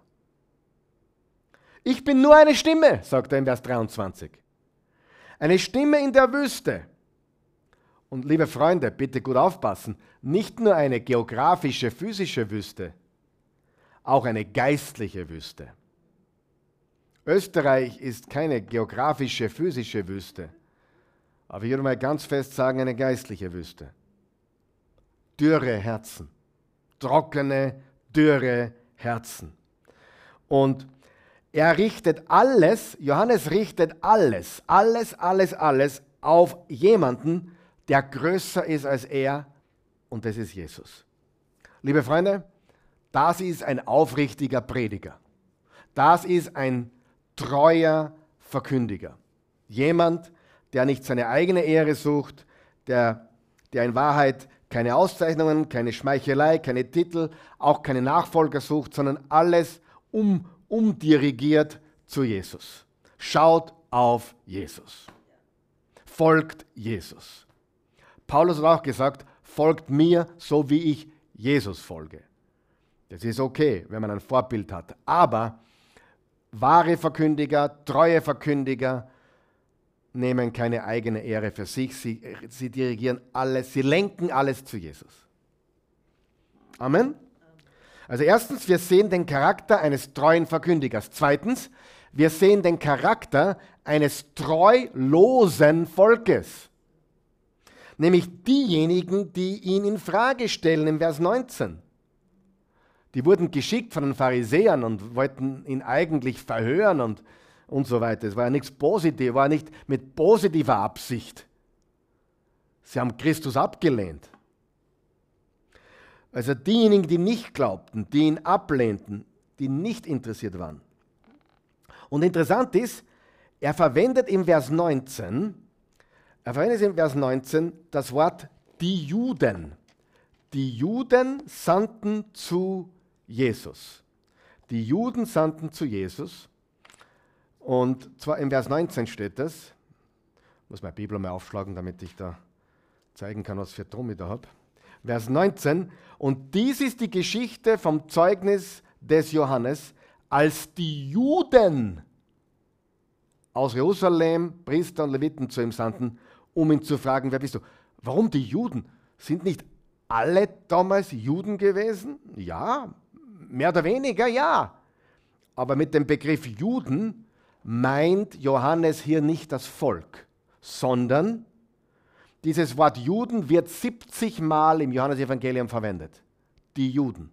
Ich bin nur eine Stimme, sagt er in Vers 23. Eine Stimme in der Wüste. Und liebe Freunde, bitte gut aufpassen, nicht nur eine geografische, physische Wüste, auch eine geistliche Wüste. Österreich ist keine geografische, physische Wüste, aber ich würde mal ganz fest sagen, eine geistliche Wüste. Dürre Herzen, trockene, dürre Herzen. Und er richtet alles, Johannes richtet alles auf jemanden, der größer ist als er, und das ist Jesus. Liebe Freunde, das ist ein aufrichtiger Prediger. Das ist ein treuer Verkündiger. Jemand, der nicht seine eigene Ehre sucht, der in Wahrheit keine Auszeichnungen, keine Schmeichelei, keine Titel, auch keine Nachfolger sucht, sondern alles umdirigiert zu Jesus. Schaut auf Jesus. Folgt Jesus. Paulus hat auch gesagt, folgt mir, so wie ich Jesus folge. Das ist okay, wenn man ein Vorbild hat. Aber wahre Verkündiger, treue Verkündiger nehmen keine eigene Ehre für sich. Sie dirigieren alles, sie lenken alles zu Jesus. Amen? Also erstens, wir sehen den Charakter eines treuen Verkündigers. Zweitens, wir sehen den Charakter eines treulosen Volkes. Nämlich diejenigen, die ihn in Frage stellen im Vers 19. Die wurden geschickt von den Pharisäern und wollten ihn eigentlich verhören und so weiter. Es war ja nichts Positives, war nicht mit positiver Absicht. Sie haben Christus abgelehnt. Also diejenigen, die nicht glaubten, die ihn ablehnten, die nicht interessiert waren. Und interessant ist, er verwendet im Vers 19 das Wort die Juden. Die Juden sandten zu Jesus. Die Juden sandten zu Jesus. Und zwar im Vers 19 steht das. Ich muss meine Bibel mal aufschlagen, damit ich da zeigen kann, was für Drum ich da habe. Vers 19. Und dies ist die Geschichte vom Zeugnis des Johannes, als die Juden aus Jerusalem Priester und Leviten zu ihm sandten, um ihn zu fragen, wer bist du? Warum die Juden? Sind nicht alle damals Juden gewesen? Ja, mehr oder weniger, ja. Aber mit dem Begriff Juden meint Johannes hier nicht das Volk, sondern dieses Wort Juden wird 70 Mal im Johannesevangelium verwendet. Die Juden.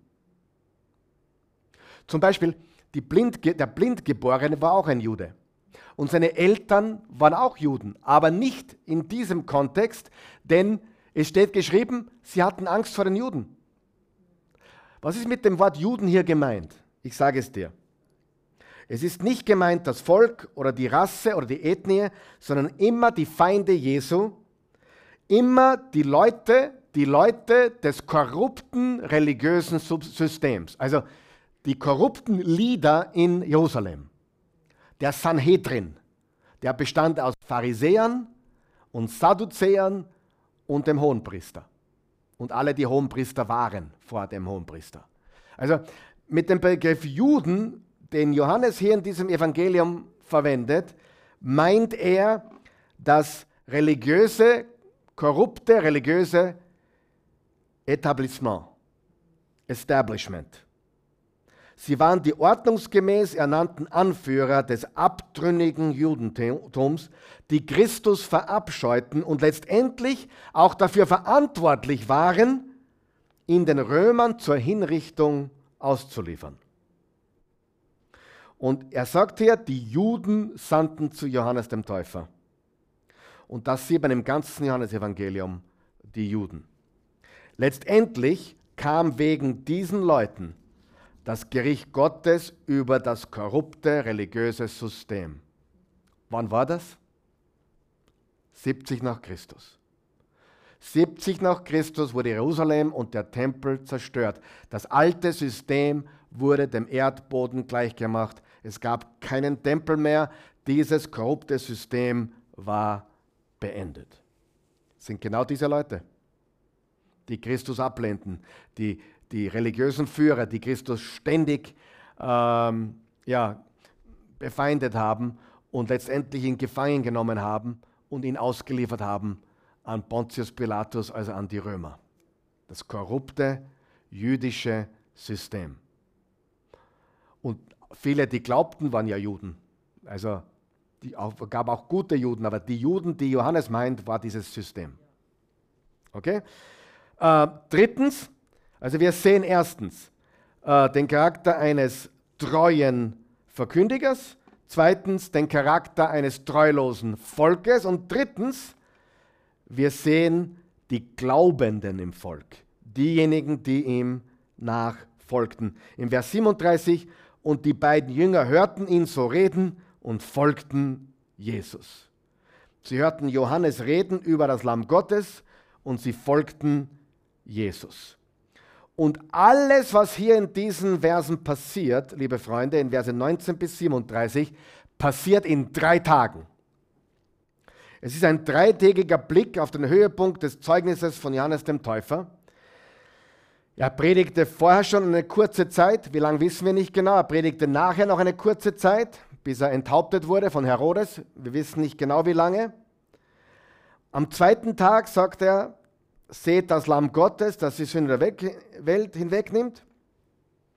Zum Beispiel, der Blindgeborene war auch ein Jude. Und seine Eltern waren auch Juden, aber nicht in diesem Kontext, denn es steht geschrieben, sie hatten Angst vor den Juden. Was ist mit dem Wort Juden hier gemeint? Ich sage es dir. Es ist nicht gemeint das Volk oder die Rasse oder die Ethnie, sondern immer die Feinde Jesu, immer die Leute des korrupten religiösen Systems, also die korrupten Leader in Jerusalem. Der Sanhedrin, der bestand aus Pharisäern und Sadduzäern und dem Hohenpriester. Und alle, die Hohenpriester waren vor dem Hohenpriester. Also mit dem Begriff Juden, den Johannes hier in diesem Evangelium verwendet, meint er das korrupte religiöse Establishment. Sie waren die ordnungsgemäß ernannten Anführer des abtrünnigen Judentums, die Christus verabscheuten und letztendlich auch dafür verantwortlich waren, ihn den Römern zur Hinrichtung auszuliefern. Und er sagt hier, die Juden sandten zu Johannes dem Täufer. Und das sieht man im ganzen Johannesevangelium, die Juden. Letztendlich kam wegen diesen Leuten das Gericht Gottes über das korrupte religiöse System. Wann war das? 70 nach Christus. 70 nach Christus wurde Jerusalem und der Tempel zerstört. Das alte System wurde dem Erdboden gleichgemacht. Es gab keinen Tempel mehr. Dieses korrupte System war beendet. Das sind genau diese Leute, die Christus ablehnten, die religiösen Führer, die Christus ständig befeindet haben und letztendlich ihn gefangen genommen haben und ihn ausgeliefert haben an Pontius Pilatus, also an die Römer. Das korrupte jüdische System. Und viele, die glaubten, waren ja Juden. Also gab auch gute Juden, aber die Juden, die Johannes meint, war dieses System. Okay? Drittens, also wir sehen erstens den Charakter eines treuen Verkündigers, zweitens den Charakter eines treulosen Volkes und drittens, wir sehen die Glaubenden im Volk, diejenigen, die ihm nachfolgten. Im Vers 37, und die beiden Jünger hörten ihn so reden und folgten Jesus. Sie hörten Johannes reden über das Lamm Gottes und sie folgten Jesus. Und alles, was hier in diesen Versen passiert, liebe Freunde, in Verse 19 bis 37, passiert in 3 Tagen. Es ist ein 3-tägiger Blick auf den Höhepunkt des Zeugnisses von Johannes dem Täufer. Er predigte vorher schon eine kurze Zeit, wie lange wissen wir nicht genau, er predigte nachher noch eine kurze Zeit, bis er enthauptet wurde von Herodes, wir wissen nicht genau wie lange. Am 2. Tag sagt er, seht das Lamm Gottes, das die Sünde der Welt hinwegnimmt.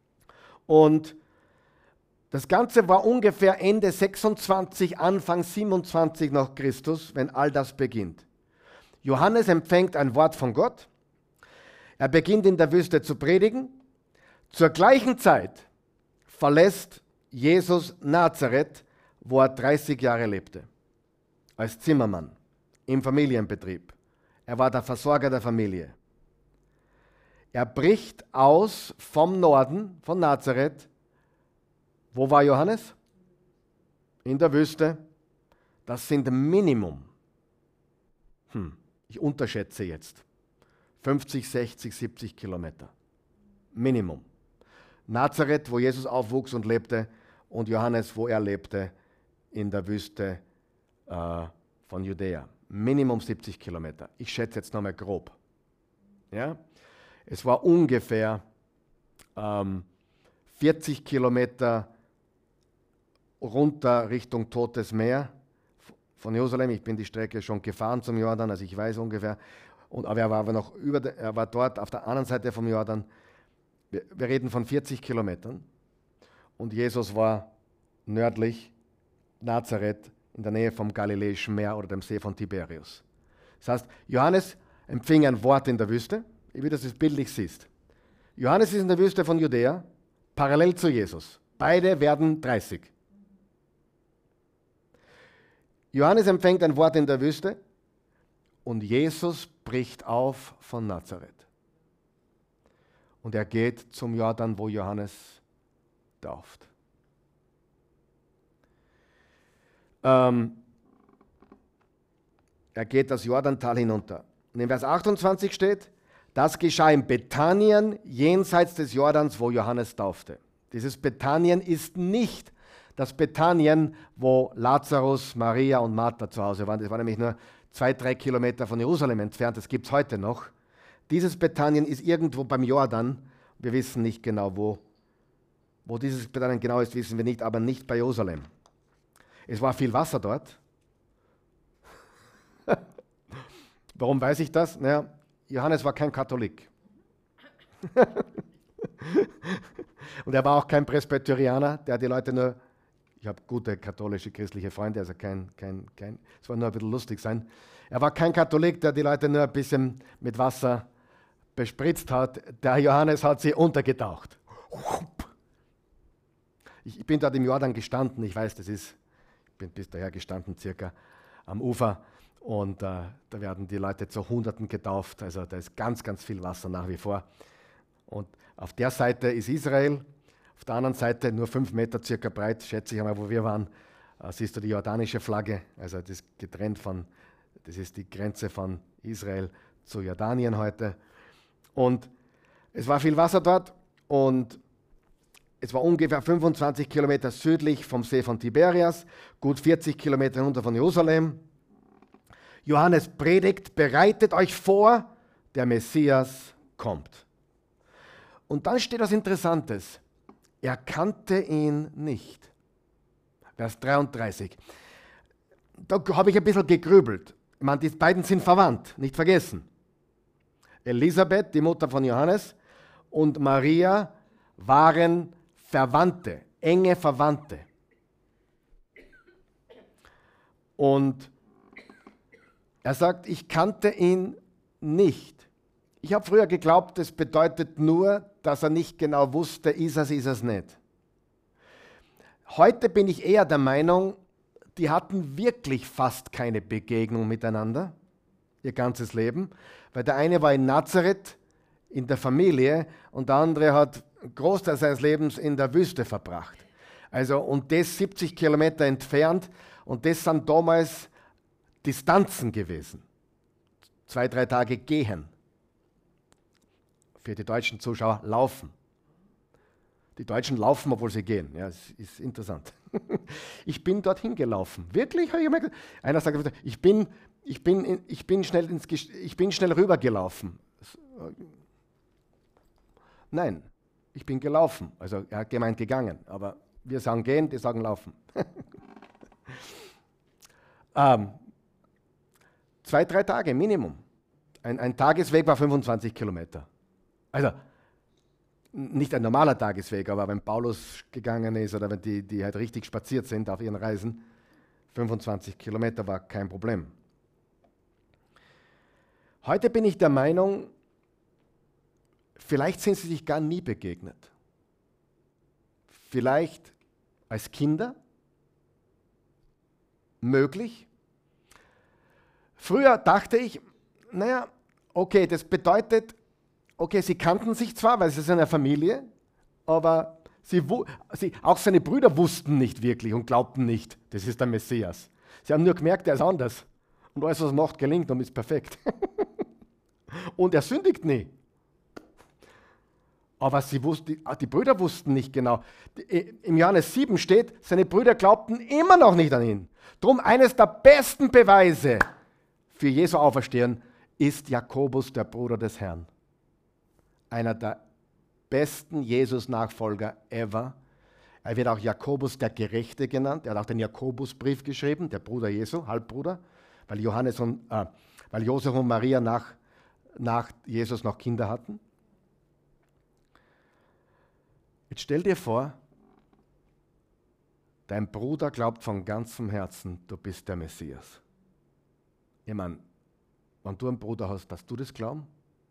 Und das Ganze war ungefähr Ende 26, Anfang 27 nach Christus, wenn all das beginnt. Johannes empfängt ein Wort von Gott. Er beginnt in der Wüste zu predigen. Zur gleichen Zeit verlässt Jesus Nazareth, wo er 30 Jahre lebte, als Zimmermann im Familienbetrieb. Er war der Versorger der Familie. Er bricht aus vom Norden, von Nazareth. Wo war Johannes? In der Wüste. Das sind Minimum. Ich unterschätze jetzt. 50, 60, 70 Kilometer. Minimum. Nazareth, wo Jesus aufwuchs und lebte, und Johannes, wo er lebte, in der Wüste von Judäa. Minimum 70 Kilometer. Ich schätze jetzt nochmal grob. Ja? Es war ungefähr 40 Kilometer runter Richtung Totes Meer von Jerusalem. Ich bin die Strecke schon gefahren zum Jordan, also ich weiß ungefähr. Aber er war aber noch er war dort auf der anderen Seite vom Jordan. Wir reden von 40 Kilometern. Und Jesus war nördlich Nazareth in der Nähe vom Galiläischen Meer oder dem See von Tiberius. Das heißt, Johannes empfing ein Wort in der Wüste, wie du das bildlich siehst. Johannes ist in der Wüste von Judäa, parallel zu Jesus. Beide werden 30. Johannes empfängt ein Wort in der Wüste und Jesus bricht auf von Nazareth. Und er geht zum Jordan, wo Johannes tauft. Er geht das Jordantal hinunter. Und in Vers 28 steht, das geschah in Bethanien, jenseits des Jordans, wo Johannes taufte. Dieses Bethanien ist nicht das Bethanien, wo Lazarus, Maria und Martha zu Hause waren. Das war nämlich nur 2-3 Kilometer von Jerusalem entfernt. Das gibt es heute noch. Dieses Bethanien ist irgendwo beim Jordan. Wir wissen nicht genau, wo dieses Bethanien genau ist, wissen wir nicht, aber nicht bei Jerusalem. Es war viel Wasser dort. Warum weiß ich das? Naja, Johannes war kein Katholik. Und er war auch kein Presbyterianer, der die Leute nur, ich habe gute katholische, christliche Freunde, also es war nur ein bisschen lustig sein. Er war kein Katholik, der die Leute nur ein bisschen mit Wasser bespritzt hat. Der Johannes hat sie untergetaucht. Ich bin dort im Jordan gestanden, ich weiß, ich bin bis daher gestanden, circa am Ufer. Und da werden die Leute zu Hunderten getauft. Also da ist ganz, ganz viel Wasser nach wie vor. Und auf der Seite ist Israel, auf der anderen Seite nur 5 Meter circa breit, schätze ich einmal, wo wir waren, siehst du die jordanische Flagge. Also das ist getrennt das ist die Grenze von Israel zu Jordanien heute. Und es war viel Wasser dort und es war ungefähr 25 Kilometer südlich vom See von Tiberias, gut 40 Kilometer runter von Jerusalem. Johannes predigt, bereitet euch vor, der Messias kommt. Und dann steht was Interessantes. Er kannte ihn nicht. Vers 33. Da habe ich ein bisschen gegrübelt. Ich meine, die beiden sind verwandt, nicht vergessen. Elisabeth, die Mutter von Johannes, und Maria waren Verwandte, enge Verwandte. Und er sagt, ich kannte ihn nicht. Ich habe früher geglaubt, das bedeutet nur, dass er nicht genau wusste, ist es nicht. Heute bin ich eher der Meinung, die hatten wirklich fast keine Begegnung miteinander, ihr ganzes Leben, weil der eine war in Nazareth, in der Familie, und der andere hat einen Großteil seines Lebens in der Wüste verbracht. Also, und das 70 Kilometer entfernt, und das sind damals Distanzen gewesen. 2-3 Tage gehen. Für die deutschen Zuschauer laufen. Die Deutschen laufen, obwohl sie gehen. Ja, das ist interessant. Ich bin dorthin gelaufen. Wirklich? Einer sagt, ich bin schnell rübergelaufen. Nein, ich bin gelaufen. Also er hat gemeint gegangen. Aber wir sagen gehen, die sagen laufen. 2-3 Tage Minimum. Ein Tagesweg war 25 Kilometer. Also nicht ein normaler Tagesweg, aber wenn Paulus gegangen ist oder wenn die halt richtig spaziert sind auf ihren Reisen, 25 Kilometer war kein Problem. Heute bin ich der Meinung, vielleicht sind sie sich gar nie begegnet. Vielleicht als Kinder, möglich. Früher dachte ich, naja, okay, das bedeutet, okay, sie kannten sich zwar, weil sie sind eine Familie, aber auch seine Brüder wussten nicht wirklich und glaubten nicht, das ist der Messias. Sie haben nur gemerkt, er ist anders. Und alles, was er macht, gelingt und ist perfekt. Und er sündigt nie. Aber die Brüder wussten nicht genau. Im Johannes 7 steht, seine Brüder glaubten immer noch nicht an ihn. Drum eines der besten Beweise für Jesu Auferstehen ist Jakobus, der Bruder des Herrn. Einer der besten Jesus-Nachfolger ever. Er wird auch Jakobus der Gerechte genannt. Er hat auch den Jakobusbrief geschrieben, der Bruder Jesu, Halbbruder, weil Josef und Maria nach Jesus noch Kinder hatten. Jetzt stell dir vor, dein Bruder glaubt von ganzem Herzen, du bist der Messias. Ich meine, wenn du einen Bruder hast, darfst du das glauben?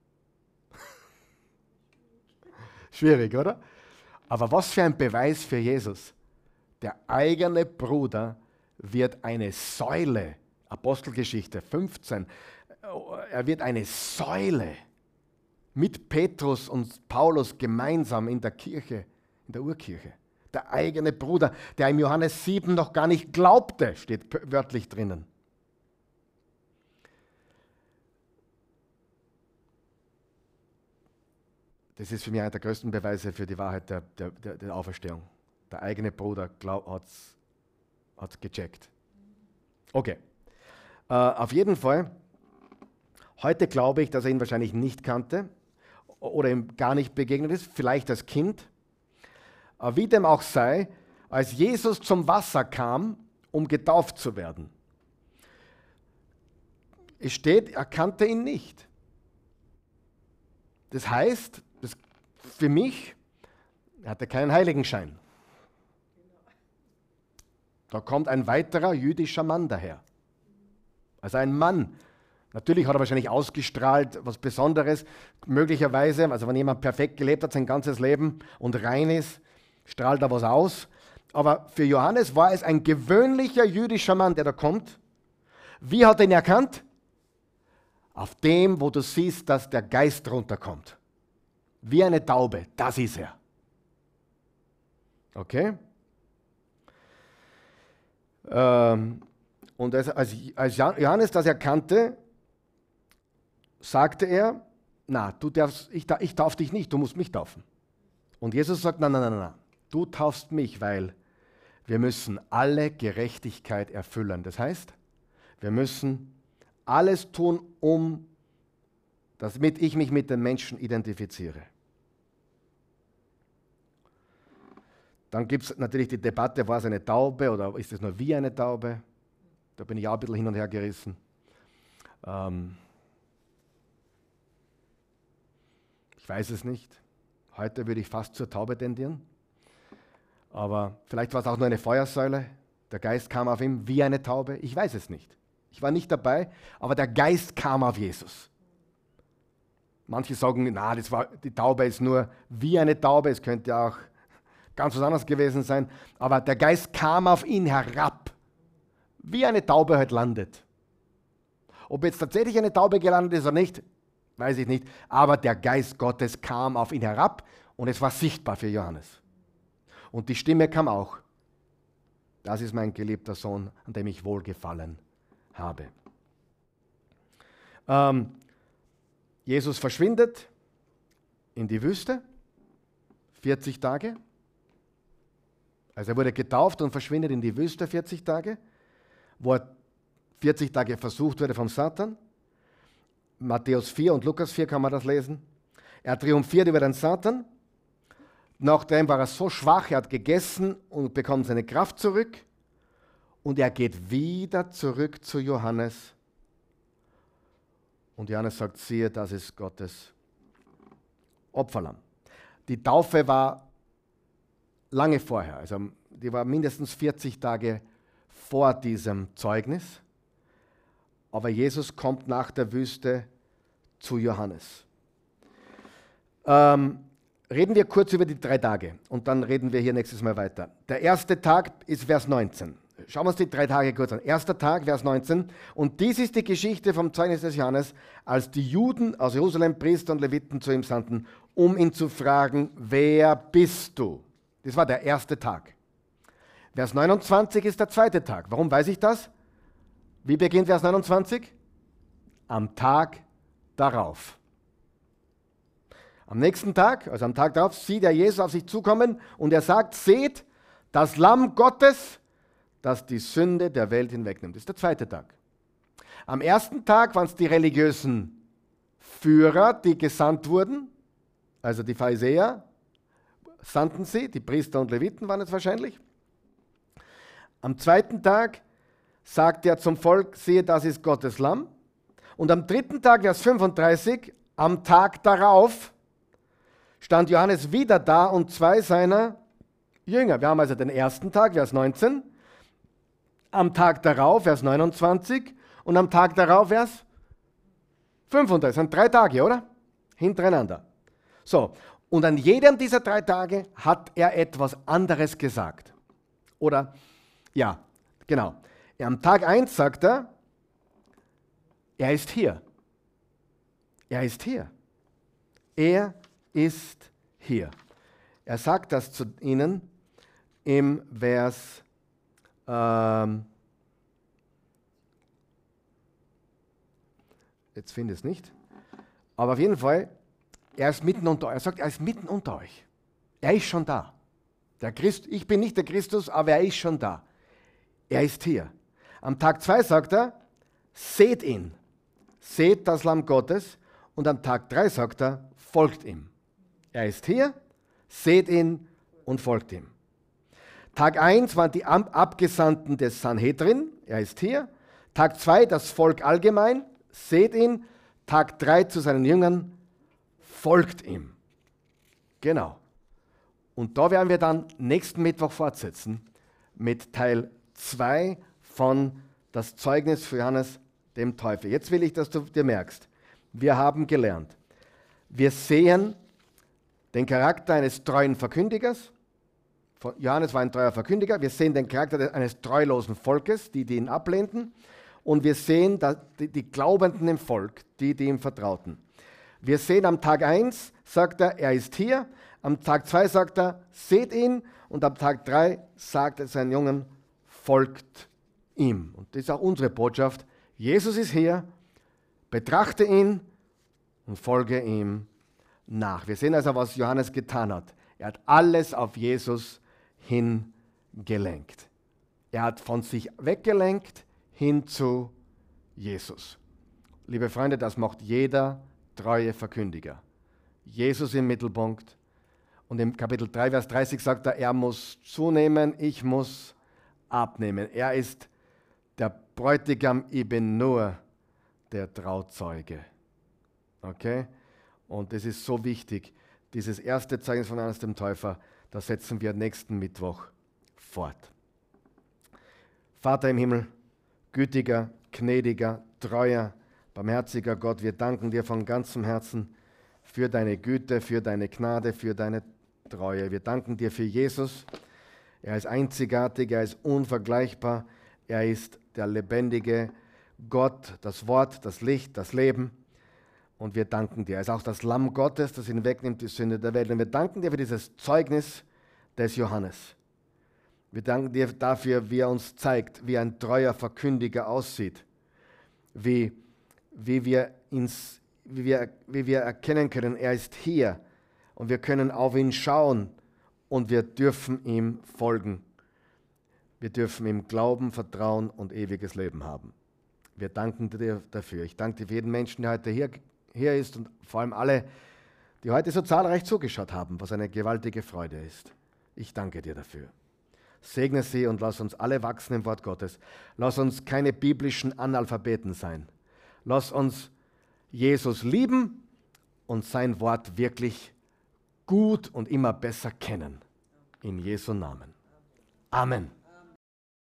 Schwierig, oder? Aber was für ein Beweis für Jesus. Der eigene Bruder wird eine Säule, Apostelgeschichte 15, er wird eine Säule mit Petrus und Paulus gemeinsam in der Kirche, in der Urkirche. Der eigene Bruder, der im Johannes 7 noch gar nicht glaubte, steht wörtlich drinnen. Das ist für mich einer der größten Beweise für die Wahrheit der Auferstehung. Der eigene Bruder hat es gecheckt. Okay. Auf jeden Fall, heute glaube ich, dass er ihn wahrscheinlich nicht kannte oder ihm gar nicht begegnet ist, vielleicht als Kind. Wie dem auch sei, als Jesus zum Wasser kam, um getauft zu werden. Es steht, er kannte ihn nicht. Das heißt, für mich, er hatte keinen Heiligenschein. Da kommt ein weiterer jüdischer Mann daher. Also ein Mann. Natürlich hat er wahrscheinlich ausgestrahlt, was Besonderes, möglicherweise, also wenn jemand perfekt gelebt hat, sein ganzes Leben und rein ist, strahlt er was aus. Aber für Johannes war es ein gewöhnlicher jüdischer Mann, der da kommt. Wie hat er ihn erkannt? Auf dem, wo du siehst, dass der Geist runterkommt. Wie eine Taube, das ist er. Okay? Und als Johannes das erkannte, sagte er, na, ich taufe dich nicht, du musst mich taufen. Und Jesus sagt, nein, du taufst mich, weil wir müssen alle Gerechtigkeit erfüllen. Das heißt, wir müssen alles tun, damit ich mich mit den Menschen identifiziere. Dann gibt es natürlich die Debatte, war es eine Taube oder ist es nur wie eine Taube? Da bin ich auch ein bisschen hin und her gerissen. Ich weiß es nicht. Heute würde ich fast zur Taube tendieren. Aber vielleicht war es auch nur eine Feuersäule. Der Geist kam auf ihn wie eine Taube. Ich weiß es nicht. Ich war nicht dabei, aber der Geist kam auf Jesus. Manche sagen, na, die Taube ist nur wie eine Taube. Es könnte auch ganz was anderes gewesen sein. Aber der Geist kam auf ihn herab, wie eine Taube halt landet. Ob jetzt tatsächlich eine Taube gelandet ist oder nicht, weiß ich nicht. Aber der Geist Gottes kam auf ihn herab und es war sichtbar für Johannes. Und die Stimme kam auch. Das ist mein geliebter Sohn, an dem ich wohlgefallen habe. Jesus verschwindet in die Wüste, 40 Tage. Also er wurde getauft und verschwindet in die Wüste 40 Tage, wo er 40 Tage versucht wurde vom Satan. Matthäus 4 und Lukas 4 kann man das lesen. Er triumphiert über den Satan. Nachdem war er so schwach, er hat gegessen und bekommt seine Kraft zurück. Und er geht wieder zurück zu Johannes. Und Johannes sagt, siehe, das ist Gottes Opferlamm. Die Taufe war lange vorher, also die war mindestens 40 Tage vor diesem Zeugnis. Aber Jesus kommt nach der Wüste zu Johannes. Reden wir kurz über die 3 Tage und dann reden wir hier nächstes Mal weiter. Der erste Tag ist Vers 19. Schauen wir uns die 3 Tage kurz an. Erster Tag, Vers 19. Und dies ist die Geschichte vom Zeugnis des Johannes, als die Juden aus Jerusalem, Priester und Leviten zu ihm sandten, um ihn zu fragen, wer bist du? Das war der erste Tag. Vers 29 ist der zweite Tag. Warum weiß ich das? Wie beginnt Vers 29? Am Tag darauf. Am nächsten Tag, also am Tag darauf, sieht er Jesus auf sich zukommen und er sagt, seht, das Lamm Gottes, das die Sünde der Welt hinwegnimmt. Das ist der zweite Tag. Am ersten Tag waren es die religiösen Führer, die gesandt wurden, also die Pharisäer sandten sie, die Priester und Leviten waren es wahrscheinlich. Am zweiten Tag sagt er zum Volk, siehe, das ist Gottes Lamm. Und am dritten Tag, Vers 35, am Tag darauf, stand Johannes wieder da und 2 seiner Jünger. Wir haben also den ersten Tag, Vers 19, am Tag darauf, Vers 29 und am Tag darauf, Vers 35. Das sind 3 Tage, oder? Hintereinander. So, und an jedem dieser 3 Tage hat er etwas anderes gesagt. Oder, ja, genau. Am Tag 1 sagt er ist hier. Er ist hier. Er ist hier. Er sagt das zu ihnen im Vers jetzt finde ich es nicht, aber auf jeden Fall, er ist mitten unter euch. Er sagt, er ist mitten unter euch. Er ist schon da. Ich bin nicht der Christus, aber er ist schon da. Er ist hier. Am Tag 2 sagt er, seht ihn. Seht das Lamm Gottes. Und am Tag 3 sagt er, folgt ihm. Er ist hier, seht ihn und folgt ihm. Tag 1 waren die Abgesandten des Sanhedrin, er ist hier. Tag 2 das Volk allgemein, seht ihn. Tag 3 zu seinen Jüngern, folgt ihm. Genau. Und da werden wir dann nächsten Mittwoch fortsetzen mit Teil 2 von das Zeugnis für Johannes dem Täufer. Jetzt will ich, dass du dir merkst, wir haben gelernt, wir sehen den Charakter eines treuen Verkündigers. Johannes war ein treuer Verkündiger. Wir sehen den Charakter eines treulosen Volkes, die ihn ablehnten. Und wir sehen die Glaubenden im Volk, die ihm vertrauten. Wir sehen am Tag 1, sagt er ist hier. Am Tag 2 sagt er, seht ihn. Und am Tag 3 sagt er seinen Jungen, folgt ihm. Und das ist auch unsere Botschaft. Jesus ist hier, betrachte ihn und folge ihm nach. Wir sehen also, was Johannes getan hat. Er hat alles auf Jesus hingelenkt. Er hat von sich weggelenkt hin zu Jesus. Liebe Freunde, das macht jeder treue Verkündiger. Jesus im Mittelpunkt. Und im Kapitel 3, Vers 30 sagt er muss zunehmen, ich muss abnehmen. Er ist der Bräutigam, ich bin nur der Trauzeuge. Okay? Und das ist so wichtig. Dieses erste Zeugnis von Johannes dem Täufer, das setzen wir nächsten Mittwoch fort. Vater im Himmel, gütiger, gnädiger, treuer, barmherziger Gott, wir danken dir von ganzem Herzen für deine Güte, für deine Gnade, für deine Treue. Wir danken dir für Jesus. Er ist einzigartig, er ist unvergleichbar, er ist der lebendige Gott, das Wort, das Licht, das Leben. Und wir danken dir. Er ist auch das Lamm Gottes, das hinwegnimmt die Sünde der Welt. Und wir danken dir für dieses Zeugnis des Johannes. Wir danken dir dafür, wie er uns zeigt, wie ein treuer Verkündiger aussieht. Wie wir erkennen können, er ist hier. Und wir können auf ihn schauen und wir dürfen ihm folgen. Wir dürfen ihm glauben, vertrauen und ewiges Leben haben. Wir danken dir dafür. Ich danke dir für jeden Menschen, der heute hier ist und vor allem alle, die heute so zahlreich zugeschaut haben, was eine gewaltige Freude ist. Ich danke dir dafür. Segne sie und lass uns alle wachsen im Wort Gottes. Lass uns keine biblischen Analphabeten sein. Lass uns Jesus lieben und sein Wort wirklich gut und immer besser kennen. In Jesu Namen. Amen.